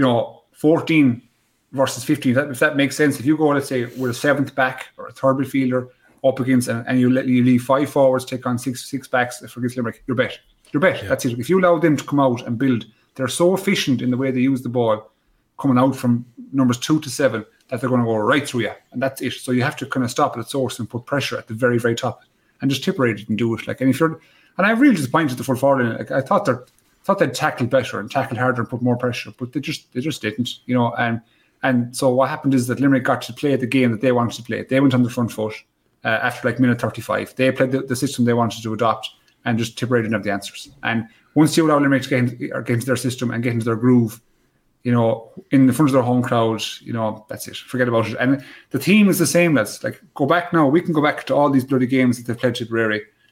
14 versus 15, if that makes sense. If you go, let's say, with a 7th back or a 3rd midfielder up against, and you leave 5 forwards, take on six backs against Limerick, you're bet. Yeah. That's it. If you allow them to come out and build, they're so efficient in the way they use the ball, coming out from numbers 2 to 7, that they're going to go right through you, and that's it. So you have to kind of stop at source and put pressure at the very, very top. And just Tipperary didn't do it. And I'm really disappointed the full forward. I thought they'd tackled better and tackled harder and put more pressure, but they just didn't. And so what happened is that Limerick got to play the game that they wanted to play. They went on the front foot after minute 35. They played the system they wanted to adopt, and just Tipperary didn't have the answers. And once you allow Limerick to get into their system and get into their groove, in the front of their home crowd, that's it. Forget about it. And the team is the same. Let's go back now. We can go back to all these bloody games that they've played Tipperary.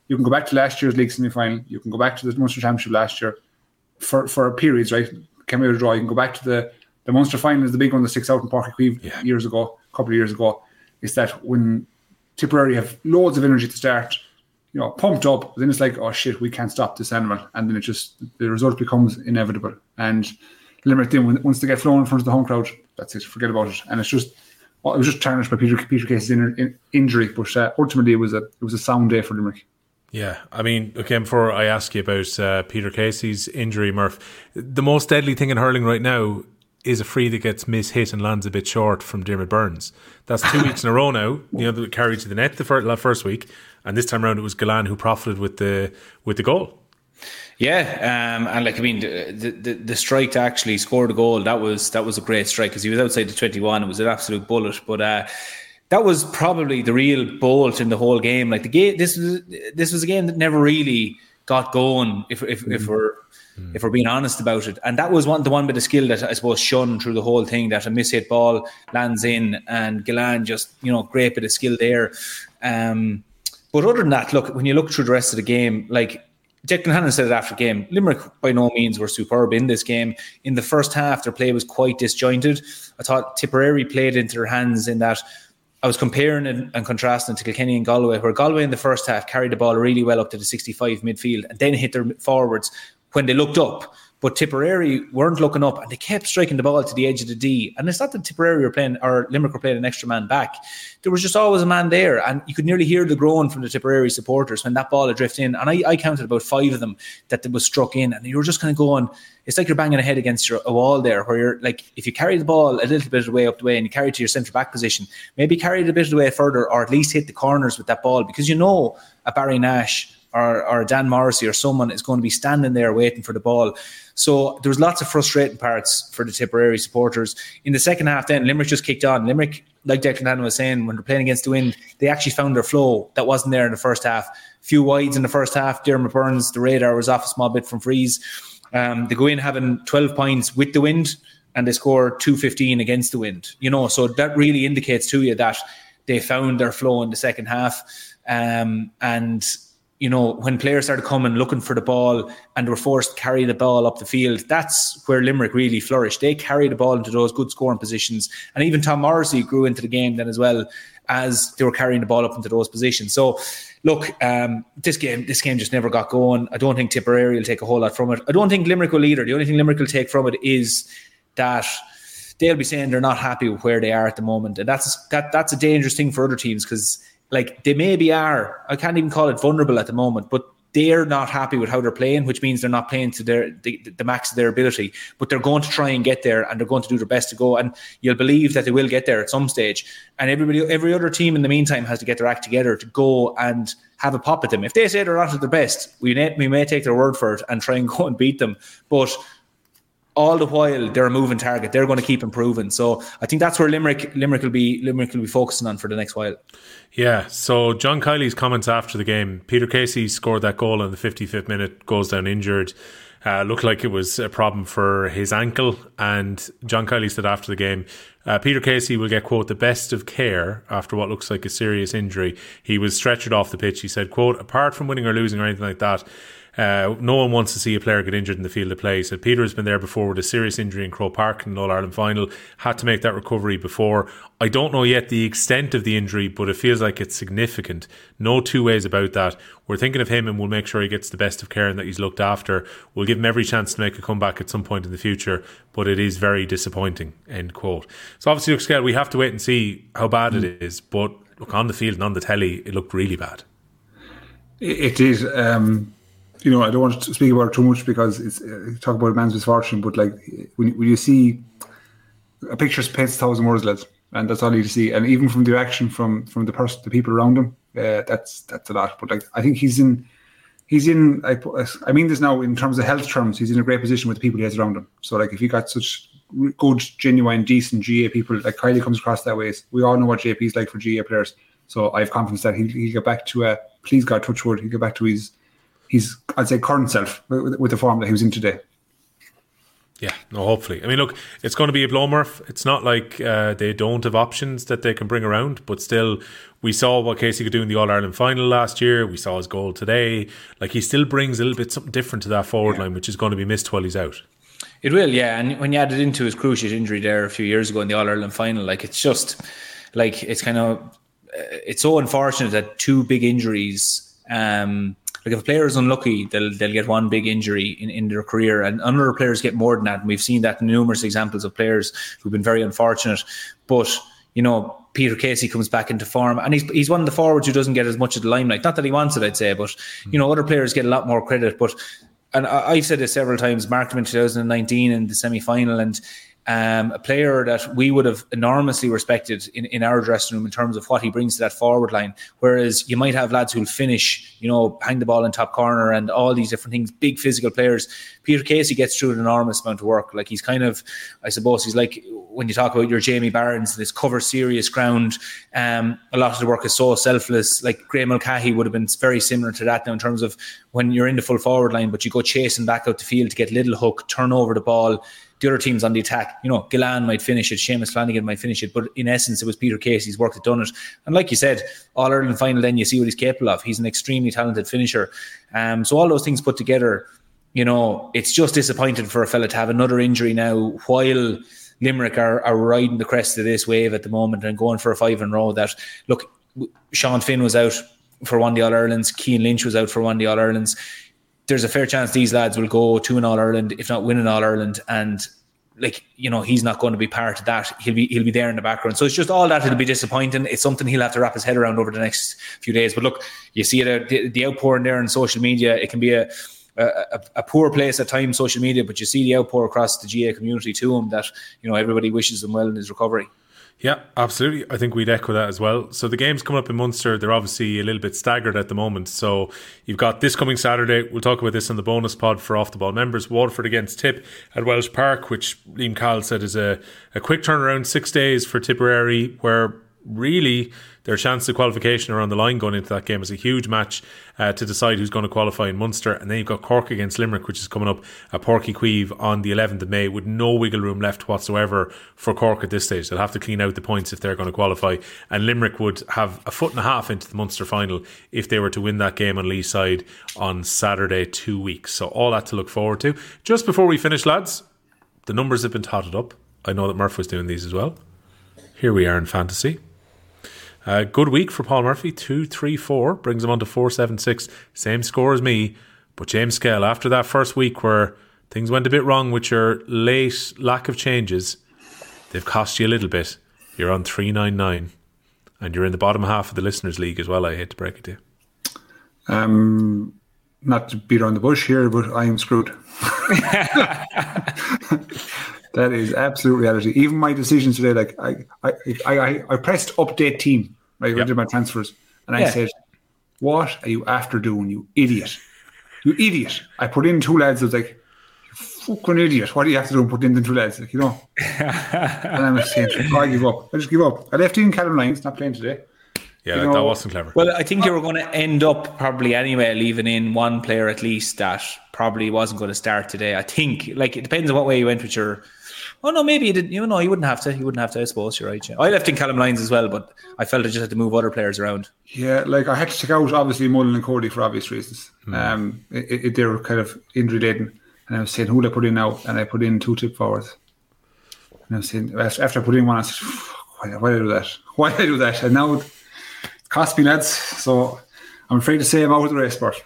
You can go back to last year's league semi-final. You can go back to the Munster Championship last year for periods, right? Came out of draw. You can go back to the Munster final is the big one that sticks out in Páirc Uí Chaoimh a couple of years ago. Is that when Tipperary have loads of energy to start, pumped up, then it's like, oh shit, we can't stop this animal, and then the result becomes inevitable. And Limerick then, once they get flown in front of the home crowd, that's it, forget about it. And it was just tarnished by Peter Casey's injury, but ultimately it was a sound day for Limerick. Yeah, I mean, again, before I ask you about Peter Casey's injury, Murph, the most deadly thing in hurling right now is a free that gets mishit and lands a bit short from Diarmaid Byrnes. That's 2 weeks in a row now. The carry to the net the first week, and this time around it was Gillane who profited with the goal. Yeah, and the strike to actually score the goal, that was a great strike because he was outside the 21. It was an absolute bullet, but that was probably the real bolt in the whole game. Like the game, this was a game that never really got going. If we're being honest about it, and that was the one bit of skill that I suppose shone through the whole thing. That a mishit ball lands in, and Gillane just great bit of skill there. But other than that, look, when you look through the rest of the game, like Declan Hannon said it after the game, Limerick by no means were superb in this game. In the first half, their play was quite disjointed. I thought Tipperary played into their hands in that. I was comparing and contrasting to Kilkenny and Galway, where Galway in the first half carried the ball really well up to the 65 midfield and then hit their forwards when they looked up. But Tipperary weren't looking up and they kept striking the ball to the edge of the D. And it's not that Tipperary were playing or Limerick were playing an extra man back. There was just always a man there, and you could nearly hear the groan from the Tipperary supporters when that ball had drifted in. And I counted about 5 of them that was struck in, and you were just kind of going, it's like you're banging a head against a wall there, where you're like, if you carry the ball a little bit of the way up the way and you carry it to your centre back position, maybe carry it a bit of the way further, or at least hit the corners with that ball, because a Barry Nash or Dan Morrissey or someone is going to be standing there waiting for the ball. So there was lots of frustrating parts for the Tipperary supporters. In the second half then, Limerick just kicked on. Limerick, like Declan Hannon was saying, when they're playing against the wind, they actually found their flow that wasn't there in the first half. Few wides in the first half. Diarmaid Byrnes, the radar was off a small bit from freeze. They go in having 12 points with the wind, and they score 215 against the wind. So that really indicates to you that they found their flow in the second half. When players started coming looking for the ball and were forced to carry the ball up the field, that's where Limerick really flourished. They carried the ball into those good scoring positions. And even Tom Morrissey grew into the game then as well, as they were carrying the ball up into those positions. So, look, this game just never got going. I don't think Tipperary will take a whole lot from it. I don't think Limerick will either. The only thing Limerick will take from it is that they'll be saying they're not happy with where they are at the moment. And that's a dangerous thing for other teams, because they maybe are, I can't even call it vulnerable at the moment, but they're not happy with how they're playing, which means they're not playing to the max of their ability. But they're going to try and get there, and they're going to do their best to go. And you'll believe that they will get there at some stage. And every other team in the meantime has to get their act together to go and have a pop at them. If they say they're not at their best, we may take their word for it and try and go and beat them. But all the while, they're a moving target. They're going to keep improving. So I think that's where Limerick will be focusing on for the next while. Yeah. So John Kiley's comments after the game: Peter Casey scored that goal in the 55th minute, goes down injured. Looked like it was a problem for his ankle. And John Kiley said after the game, Peter Casey will get, quote, the best of care after what looks like a serious injury. He was stretchered off the pitch. He said, quote, apart from winning or losing or anything like that, no one wants to see a player get injured in the field of play. He said Peter has been there before with a serious injury in Croke Park in the All-Ireland final, had to make that recovery before. I don't know yet the extent of the injury, but it feels like it's significant. No two ways about that. We're thinking of him, and we'll make sure he gets the best of care and that he's looked after. We'll give him every chance to make a comeback at some point in the future, but it is very disappointing, end quote. So obviously, look, Scale, we have to wait and see how bad it is, but look, on the field and on the telly, it looked really bad. It is. I don't want to speak about it too much because it's talk about a man's misfortune, but like when you see a picture paints 1,000 words, lads, and that's all you need to see. And even from the reaction from the people around him, that's a lot. But like I think he's in. I mean this now in terms of health terms. He's in a great position with the people he has around him. So like if he got such good, genuine, decent GA people, like Kiley comes across that way. We all know what JP's like for GA players. So I have confidence that he'll get back to please God, touch wood, he'll get back to his I'd say current self with the form that he was in today. Yeah, no, hopefully. I mean, look, it's going to be a blow, Murph. It's not like they don't have options that they can bring around, but still, we saw what Casey could do in the All-Ireland final last year. We saw his goal today. Like, he still brings a little bit something different to that forward line, which is going to be missed while he's out. It will, yeah. And when you added into his cruciate injury there a few years ago in the All-Ireland final, like, it's just, like, it's kind of, it's so unfortunate that two big injuries, like if a player is unlucky, they'll get one big injury in their career, and other players get more than that. And we've seen that in numerous examples of players who've been very unfortunate. But, you know, Peter Casey comes back into form, and he's one of the forwards who doesn't get as much of the limelight. Not that he wants it, I'd say, but, you know, other players get a lot more credit. But, and I've said this several times, marked him in 2019 in the semi-final, and a player that we would have enormously respected in our dressing room in terms of what he brings to that forward line. Whereas you might have lads who'll finish, you know, hang the ball in top corner and all these different things, big physical players. Peter Casey gets through an enormous amount of work. Like, he's kind of, I suppose, he's like, when you talk about your Jamie Barnes, this cover serious ground, a lot of the work is so selfless. Like, Graham Mulcahy would have been very similar to that now in terms of when you're in the full forward line, but you go chasing back out the field to get little hook, turn over the ball. The other teams on the attack, you know, Gillan might finish it, Seamus Flanagan might finish it, but in essence, it was Peter Casey's work that done it. And like you said, All-Ireland final, then you see what he's capable of. He's an extremely talented finisher. So all those things put together, you know, it's just disappointing for a fella to have another injury now while Limerick are riding the crest of this wave at the moment and going for a 5 in a row. That, look, Sean Finn was out for one of the All-Irelands, Cian Lynch was out for one of the All-Irelands. There's a fair chance these lads will go to an All-Ireland, if not win an All-Ireland, and, like, you know, he's not going to be part of that. He'll be there in the background. So it's just all that. It'll be disappointing. It's something he'll have to wrap his head around over the next few days. But look, you see it, the outpouring there on social media. It can be a poor place at times, social media, but you see the outpour across the GA community to him that, you know, everybody wishes him well in his recovery. Yeah, absolutely. I think we'd echo that as well. So the games coming up in Munster, they're obviously a little bit staggered at the moment. So you've got this coming Saturday. We'll talk about this on the bonus pod for Off the Ball members. Waterford against Tip at Welsh Park, which Liam Cahill said is a quick turnaround, 6 days for Tipperary, where really their chance of qualification are on the line going into that game. Is a huge match to decide who's going to qualify in Munster. And then you've got Cork against Limerick, which is coming up at Páirc Uí Chaoimh on the 11th of May, with no wiggle room left whatsoever for Cork at this stage. They'll have to clean out the points if they're going to qualify. And Limerick would have a foot and a half into the Munster final if they were to win that game on Lee's side on Saturday 2 weeks. So all that to look forward to. Just before we finish, lads, the numbers have been totted up. I know that Murph was doing these as well. Here we are in fantasy. Good week for Paul Murphy, 2-3-4, brings him on to 4-7-6, same score as me. But James Scale, after that first week where things went a bit wrong with your late lack of changes, they've cost you a little bit. You're on 3-9-9, and you're in the bottom half of the Listeners' League as well, I hate to break it to you. Not to beat around the bush here, but I am screwed. That is absolute reality. Even my decisions today, like I pressed update team, right? Yep. I did my transfers, and I said, "What are you after doing, you idiot? You idiot!" I put in two lads. I was like, "You fucking idiot! What do you have to do and put in the two lads?" Like, you know. And I was saying, "I give up. I just give up." I left in Callum Lyons, not playing today. Yeah, that wasn't clever. Well, I think you were going to end up probably anyway leaving in one player at least that probably wasn't going to start today. I think, like, it depends on what way you went with your. Oh no, maybe you didn't. You know, you wouldn't have to. You wouldn't have to. I suppose you're right. Yeah. I left in Callum Lyons as well, but I felt I just had to move other players around. Yeah, like I had to check out obviously Mullen and Cody for obvious reasons. They were kind of injury laden, and I was saying, who do I put in now? And I put in two tip forwards. And I was saying, after I put in one, I said, why did I do that? Why did I do that? And now it cost me, lads. So I'm afraid to say I'm out of the race, but.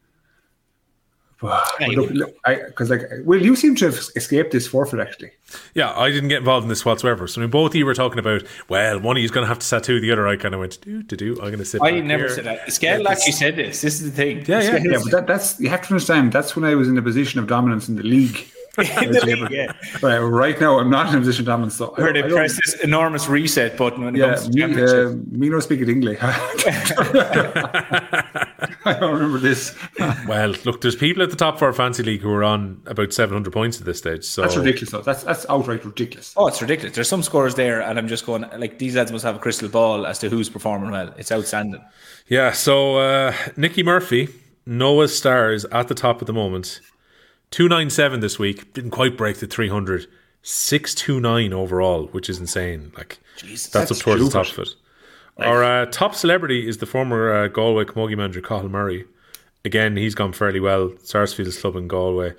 Because you seem to have escaped this forfeit actually. Yeah, I didn't get involved in this whatsoever. So when both of you were talking about, well, one of you's going to have to tattoo the other, I kind of went I'm going to sit. I never said that. Scale actually said this. This is the thing. Yeah, but that's you have to understand. That's when I was in a position of dominance in the league. Right now, I'm not in a position of dominance. So where they press this enormous reset button when it comes to championship. Me no speak it English. I don't remember this. Well, look, there's people at the top of our fantasy league who are on about 700 points at this stage. So that's ridiculous, though. That's outright ridiculous. Oh, it's ridiculous. There's some scores there, and I'm just going, like, these lads must have a crystal ball as to who's performing well. It's outstanding. Yeah, so Nicky Murphy, Noah's Stars at the top at the moment. 297 this week. Didn't quite break the 300. 629 overall, which is insane. Like, Jesus, that's up towards the top of it. Our top celebrity is the former Galway Camogie manager, Cathal Murray. Again, he's gone fairly well. Sarsfield's club in Galway.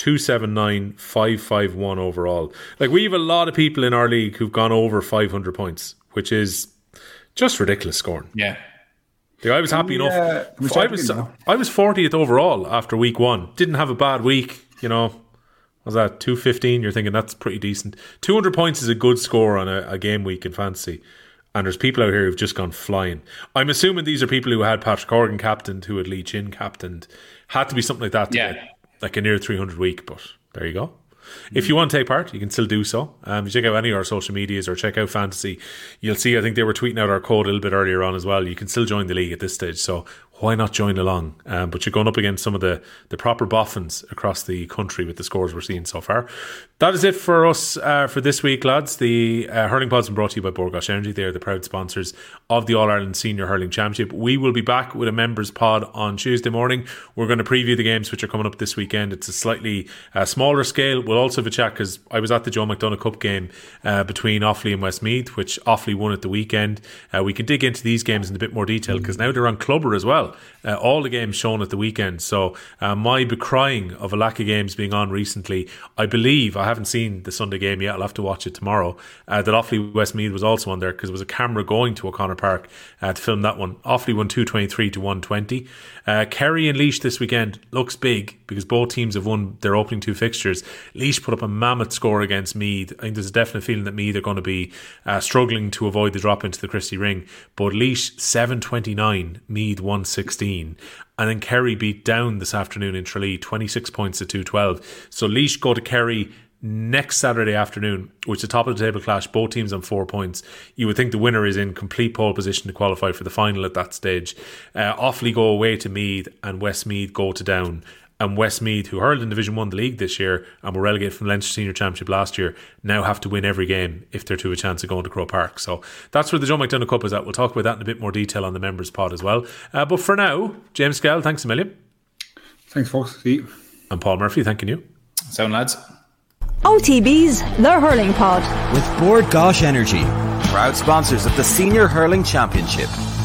279, 551 overall. Like, we have a lot of people in our league who've gone over 500 points, which is just ridiculous scoring. Yeah. I was happy enough. I was 40th overall after week 1. Didn't have a bad week, you know. Was that 215? You're thinking that's pretty decent. 200 points is a good score on a game week in fantasy. And there's people out here who've just gone flying. I'm assuming these are people who had Patrick Horgan captained, who had Lee Chin captained. Had to be something like that to get like a near 300 week, but there you go. If you want to take part, you can still do so. You check out any of our social medias or check out Fantasy. You'll see, I think they were tweeting out our code a little bit earlier on as well. You can still join the league at this stage, so why not join along? But you're going up against some of the proper boffins across the country with the scores we're seeing so far. That is it for us for this week, lads. The Hurling Pod's been brought to you by Bord Gáis Energy. They are the proud sponsors of the All-Ireland Senior Hurling Championship. We will be back with a members pod on Tuesday morning. We're going to preview the games which are coming up this weekend. It's a slightly smaller scale. We'll also have a chat because I was at the Joe McDonagh Cup game between Offaly and Westmeath, which Offaly won at the weekend. We can dig into these games in a bit more detail because now they're on Clubber as well. All the games shown at the weekend. So my decrying of a lack of games being on recently, I believe, I haven't seen the Sunday game yet, I'll have to watch it tomorrow, that Offaly Westmeath was also on there because there was a camera going to O'Connor Park to film that one. Offaly won 223 to 120. Kerry and Laois this weekend looks big because both teams have won their opening 2 fixtures. Laois put up a mammoth score against Meath. I think there's a definite feeling that Meath are going to be struggling to avoid the drop into the Christie Ring. But Laois 729, Meath 116. And then Kerry beat down this afternoon in Tralee, 26 points to 212. So Laois go to Kerry next Saturday afternoon, which is a top of the table clash, both teams on 4 points. You would think the winner is in complete pole position to qualify for the final at that stage. Offaly go away to Meath and Westmeath go to Down. And Westmeath, who hurled in Division 1 the league this year and were relegated from the Leinster Senior Championship last year, now have to win every game if they're to have a chance of going to Croke Park. So that's where the Joe McDonagh Cup is at. We'll talk about that in a bit more detail on the members pod as well. But for now, James Skell, thanks a million. Thanks, folks. See you. And Paul Murphy, thanking you. Sound, lads. OTB's The Hurling Pod. With Bord Gáis Energy, proud sponsors of the Senior Hurling Championship.